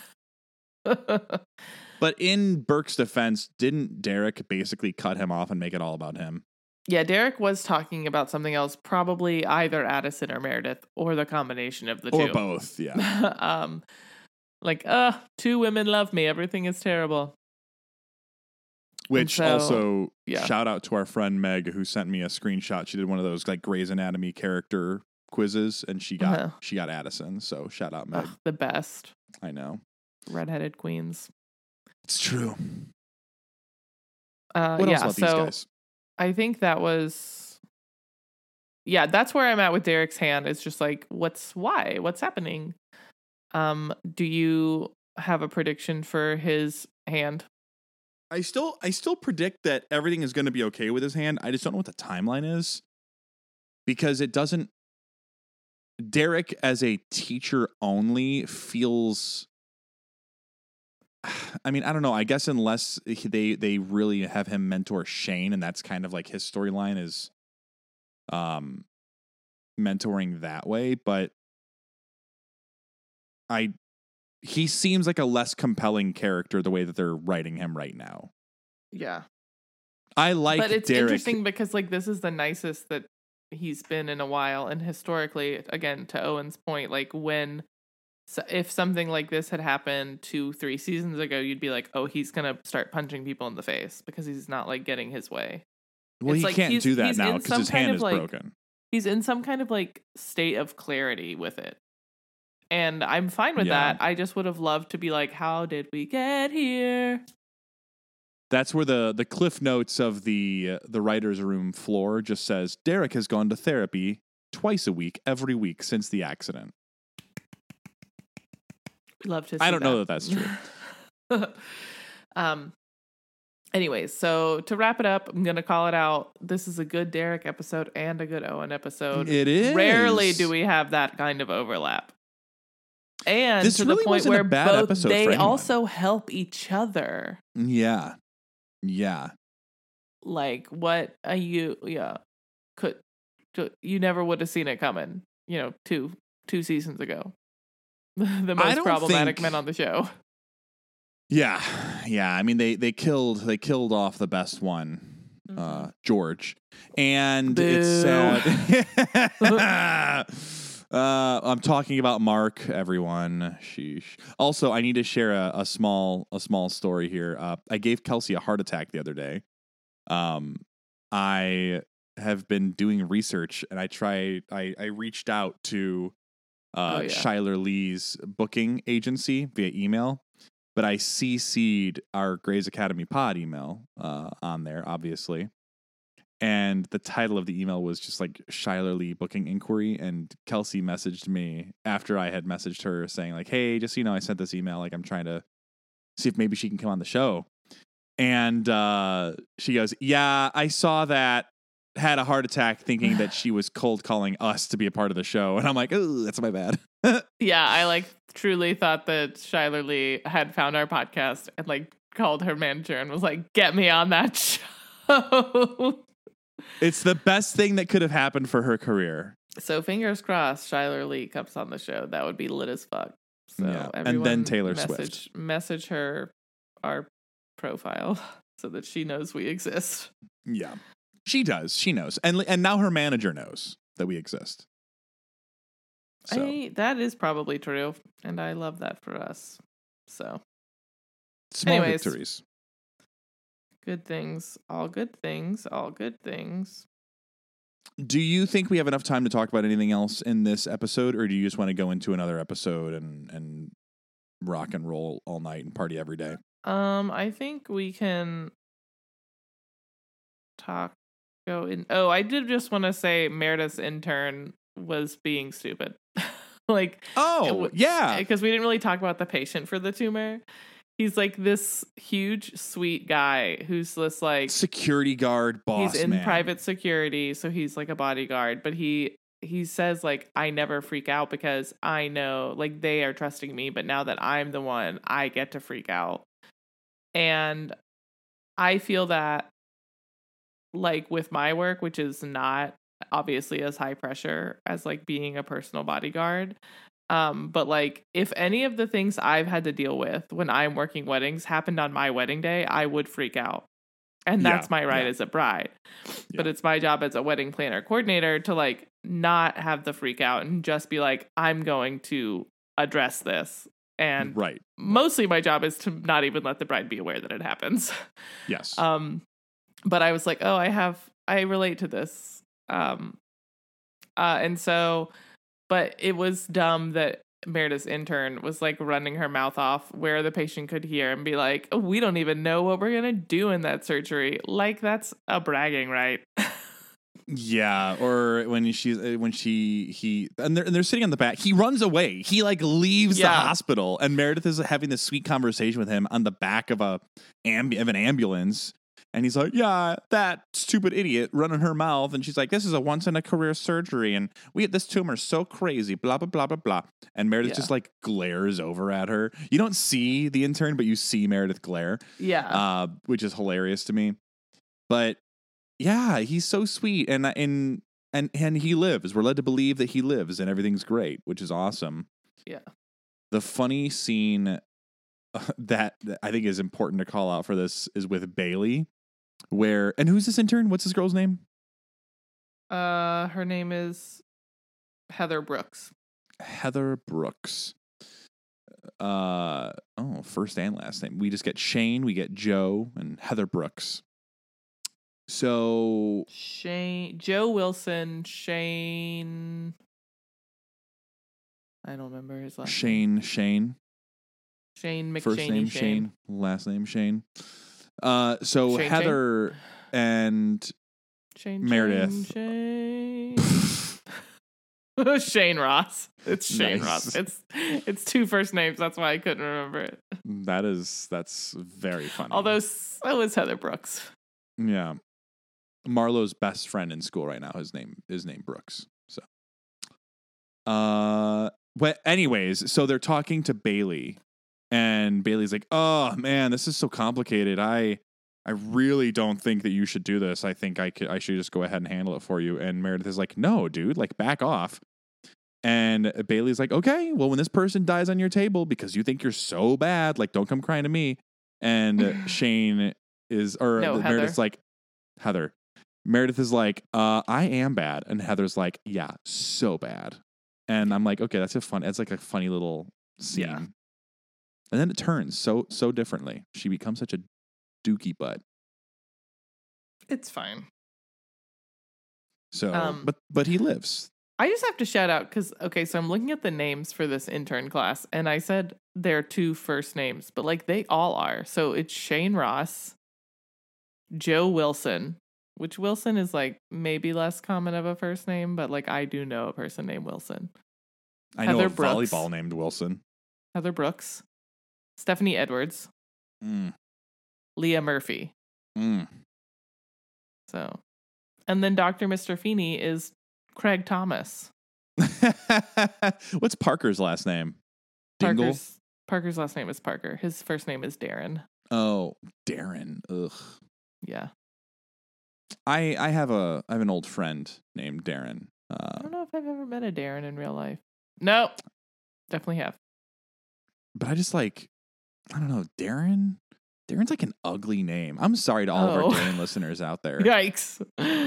But in Burke's defense, didn't Derek basically cut him off and make it all about him? Yeah, Derek was talking about something else, probably either Addison or Meredith, or the combination of the two. Or both, yeah. Like, two women love me. Everything is terrible. Which so, also, yeah. shout out to our friend Meg, who sent me a screenshot. She did one of those like Grey's Anatomy character quizzes, and she got Addison. So shout out Meg. The best. I know. Redheaded queens. It's true. What else about these guys? I think that was, that's where I'm at with Derek's hand. It's just like, what's happening? Do you have a prediction for his hand? I still predict that everything is going to be okay with his hand. I just don't know what the timeline is, because it doesn't. Derek as a teacher only feels. I mean, I don't know. I guess unless they really have him mentor Shane, and that's kind of like his storyline is, mentoring that way. But he seems like a less compelling character the way that they're writing him right now. Yeah. I like Derek. But it's interesting because like this is the nicest that he's been in a while. And historically, again, to Owen's point, like if something like this had happened 2-3 seasons ago, you'd be like, oh, he's going to start punching people in the face because he's not like getting his way. Well, it's he like can't do that now because his hand is like, broken. He's in some kind of like state of clarity with it. And I'm fine with that. I just would have loved to be like, how did we get here? That's where the cliff notes of the writer's room floor just says, Derek has gone to therapy twice a week, every week since the accident. Love to see I don't know that that's true. Anyways, so to wrap it up, I'm going to call it out. This is a good Derek episode and a good Owen episode. It is. Rarely do we have that kind of overlap. And this to really the point where both they also help each other. Yeah. Yeah. Like what you never would have seen it coming, two seasons ago. The most problematic men on the show. Yeah. Yeah. I mean they killed off the best one, George. And it's sad. I'm talking about Mark, everyone. Sheesh. Also, I need to share a small story here. I gave Kelsey a heart attack the other day. I have been doing research, and I reached out to Shyler Lee's booking agency via email, but I CC'd our Grey's Academy pod email on there, obviously. And the title of the email was just like Shyler Lee booking inquiry. And Kelsey messaged me after I had messaged her saying like, hey, just so you know, I sent this email. Like I'm trying to see if maybe she can come on the show. And she goes, yeah, I saw that, had a heart attack thinking that she was cold calling us to be a part of the show. And I'm like, oh, that's my bad. Yeah, I truly thought that Shyler Lee had found our podcast and called her manager and was like, get me on that show. It's the best thing that could have happened for her career. So fingers crossed Shyler Lee comes on the show. That would be lit as fuck. So yeah. And then Taylor Swift. Message her our profile so that she knows we exist. Yeah. She does. She knows. And now her manager knows that we exist. So. That is probably true. And I love that for us. So. Small victories. Good things, all good things, all good things. Do you think we have enough time to talk about anything else in this episode, or do you just want to go into another episode and rock and roll all night and party every day? I think we can I did just want to say Meredith's intern was being stupid. Yeah. Because we didn't really talk about the patient for the tumor. He's like this huge, sweet guy who's this security guard boss. He's in private security, so he's like a bodyguard. But he says I never freak out because I know they are trusting me. But now that I'm the one, I get to freak out. And I feel that like with my work, which is not obviously as high pressure as like being a personal bodyguard. But like if any of the things I've had to deal with when I'm working weddings happened on my wedding day, I would freak out. And that's my right as a bride. But it's my job as a wedding planner coordinator to like not have the freak out and just be like, I'm going to address this. And mostly my job is to not even let the bride be aware that it happens. Yes. But I was like, oh, I relate to this. And so, but it was dumb that Meredith's intern was like running her mouth off where the patient could hear and be like, oh, we don't even know what we're going to do in that surgery. Like that's a bragging right. Yeah, or when they're sitting on the back, he runs away. He like leaves the hospital, and Meredith is having this sweet conversation with him on the back of an ambulance, and he's like, "Yeah, that stupid idiot running her mouth," and she's like, "This is a once in a career surgery, and this tumor's so crazy." Blah blah blah blah blah. And Meredith just like glares over at her. You don't see the intern, but you see Meredith glare. Yeah, which is hilarious to me, but. Yeah, he's so sweet, and he lives. We're led to believe that he lives, and everything's great, which is awesome. Yeah. The funny scene that I think is important to call out for this is with Bailey, and who's this intern? What's this girl's name? Her name is Heather Brooks. Heather Brooks. First and last name. We just get Shane, we get Joe, and Heather Brooks. So Joe Wilson, Shane. I don't remember his last name. Shane McShaney. First name Shane, last name Shane. So Shane, Heather and Meredith. Shane. Shane Ross. It's Shane Ross. It's two first names. That's why I couldn't remember it. That's very funny. Although so is Heather Brooks. Yeah. Marlo's best friend in school right now. His name Brooks. So, but anyways, so they're talking to Bailey, and Bailey's like, "Oh man, this is so complicated. I really don't think that you should do this. I think I should just go ahead and handle it for you." And Meredith is like, "No, dude, like back off." And Bailey's like, "Okay, well, when this person dies on your table because you think you're so bad, like don't come crying to me." And Meredith's like, Heather. Meredith is like, I am bad. And Heather's like, yeah, so bad. And I'm like, okay, it's like a funny little scene. Yeah. And then it turns so differently. She becomes such a dookie butt. It's fine. So, but he lives. I just have to shout out because, so I'm looking at the names for this intern class, and I said they're two first names, but like they all are. So it's Shane Ross, Joe Wilson, which Wilson is like maybe less common of a first name, but like I do know a person named Wilson. I know a volleyball named Wilson. Heather Brooks, Stephanie Edwards, Leah Murphy. So, and then Dr. Mr. Feeney is Craig Thomas. What's Parker's last name? Dingle? Parker's last name is Parker. His first name is Darren. Oh, Darren. Ugh. Yeah. I have an old friend named Darren. I don't know if I've ever met a Darren in real life. No, definitely have. But I just like, I don't know, Darren. Darren's like an ugly name. I'm sorry to all of our Darren listeners out there. Yikes.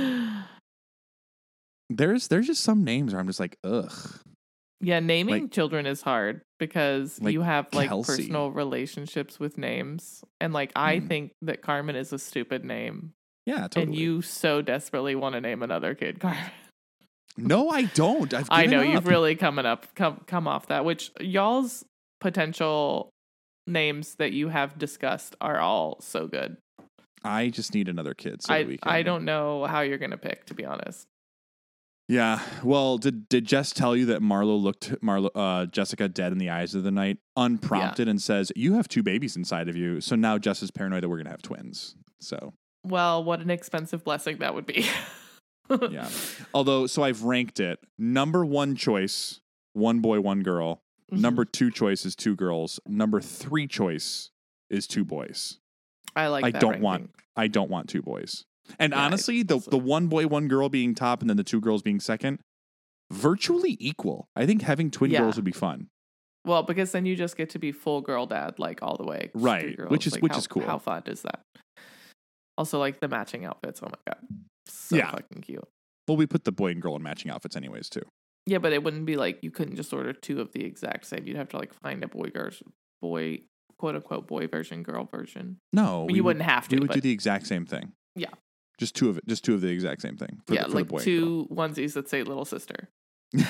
There's just some names where I'm just like, ugh. Yeah, naming like, children is hard because you have like Kelsey. personal relationships with names. And like I think that Carmen is a stupid name. Yeah, totally. And you so desperately want to name another kid Carmen. No, I don't. I know you've really come off that, which y'all's potential names that you have discussed are all so good. I just need another kid. So I don't know how you're going to pick, to be honest. Yeah. Well, did Jess tell you that Marlo looked Jessica dead in the eyes of the night, unprompted, and says, "You have two babies inside of you." So now Jess is paranoid that we're going to have twins. So. Well, what an expensive blessing that would be. Yeah. Although, so I've ranked it. Number 1 choice, 1 boy, 1 girl. Mm-hmm. Number 2 choice is 2 girls. Number 3 choice is 2 boys. I like that I don't want 2 boys. And Yeah, honestly, it's the one boy, one girl being top and then the two girls being second, virtually equal. I think having twin Yeah. girls would be fun. Well, because then you just get to be full girl dad, like all the way. Three Right, girls. which is- Like, which how- is cool. How fun is that? Also, like the matching outfits. Oh my god, so Yeah. fucking cute. Well, we put the boy and girl in matching outfits anyways, too. Yeah, but it wouldn't be like you couldn't just order two of the exact same. You'd have to like find a boy, quote unquote boy version, girl version. No. I mean, you wouldn't have to. We would but do the exact same thing. Yeah. Just two of the exact same thing. For yeah, the, for like the boy and two onesies that say little sister. girl.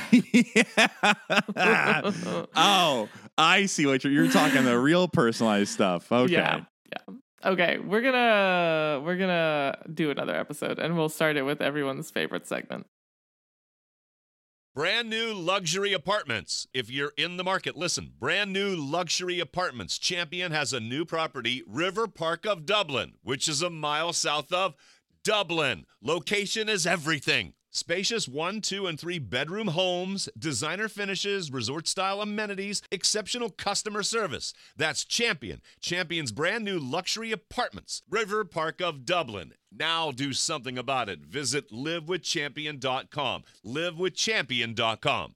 Oh, I see what you're talking the real personalized stuff. Okay. Yeah. Okay, we're gonna do another episode, and we'll start it with everyone's favorite segment. Brand new luxury apartments. If you're in the market, listen. Brand new luxury apartments. Champion has a new property, River Park of Dublin, which is a mile south of Dublin. Location is everything. Spacious 1, 2, and 3 bedroom homes, designer finishes, resort style amenities, exceptional customer service. That's Champion. Champion's brand new luxury apartments, River Park of Dublin. Now do something about it. Visit livewithchampion.com. Livewithchampion.com.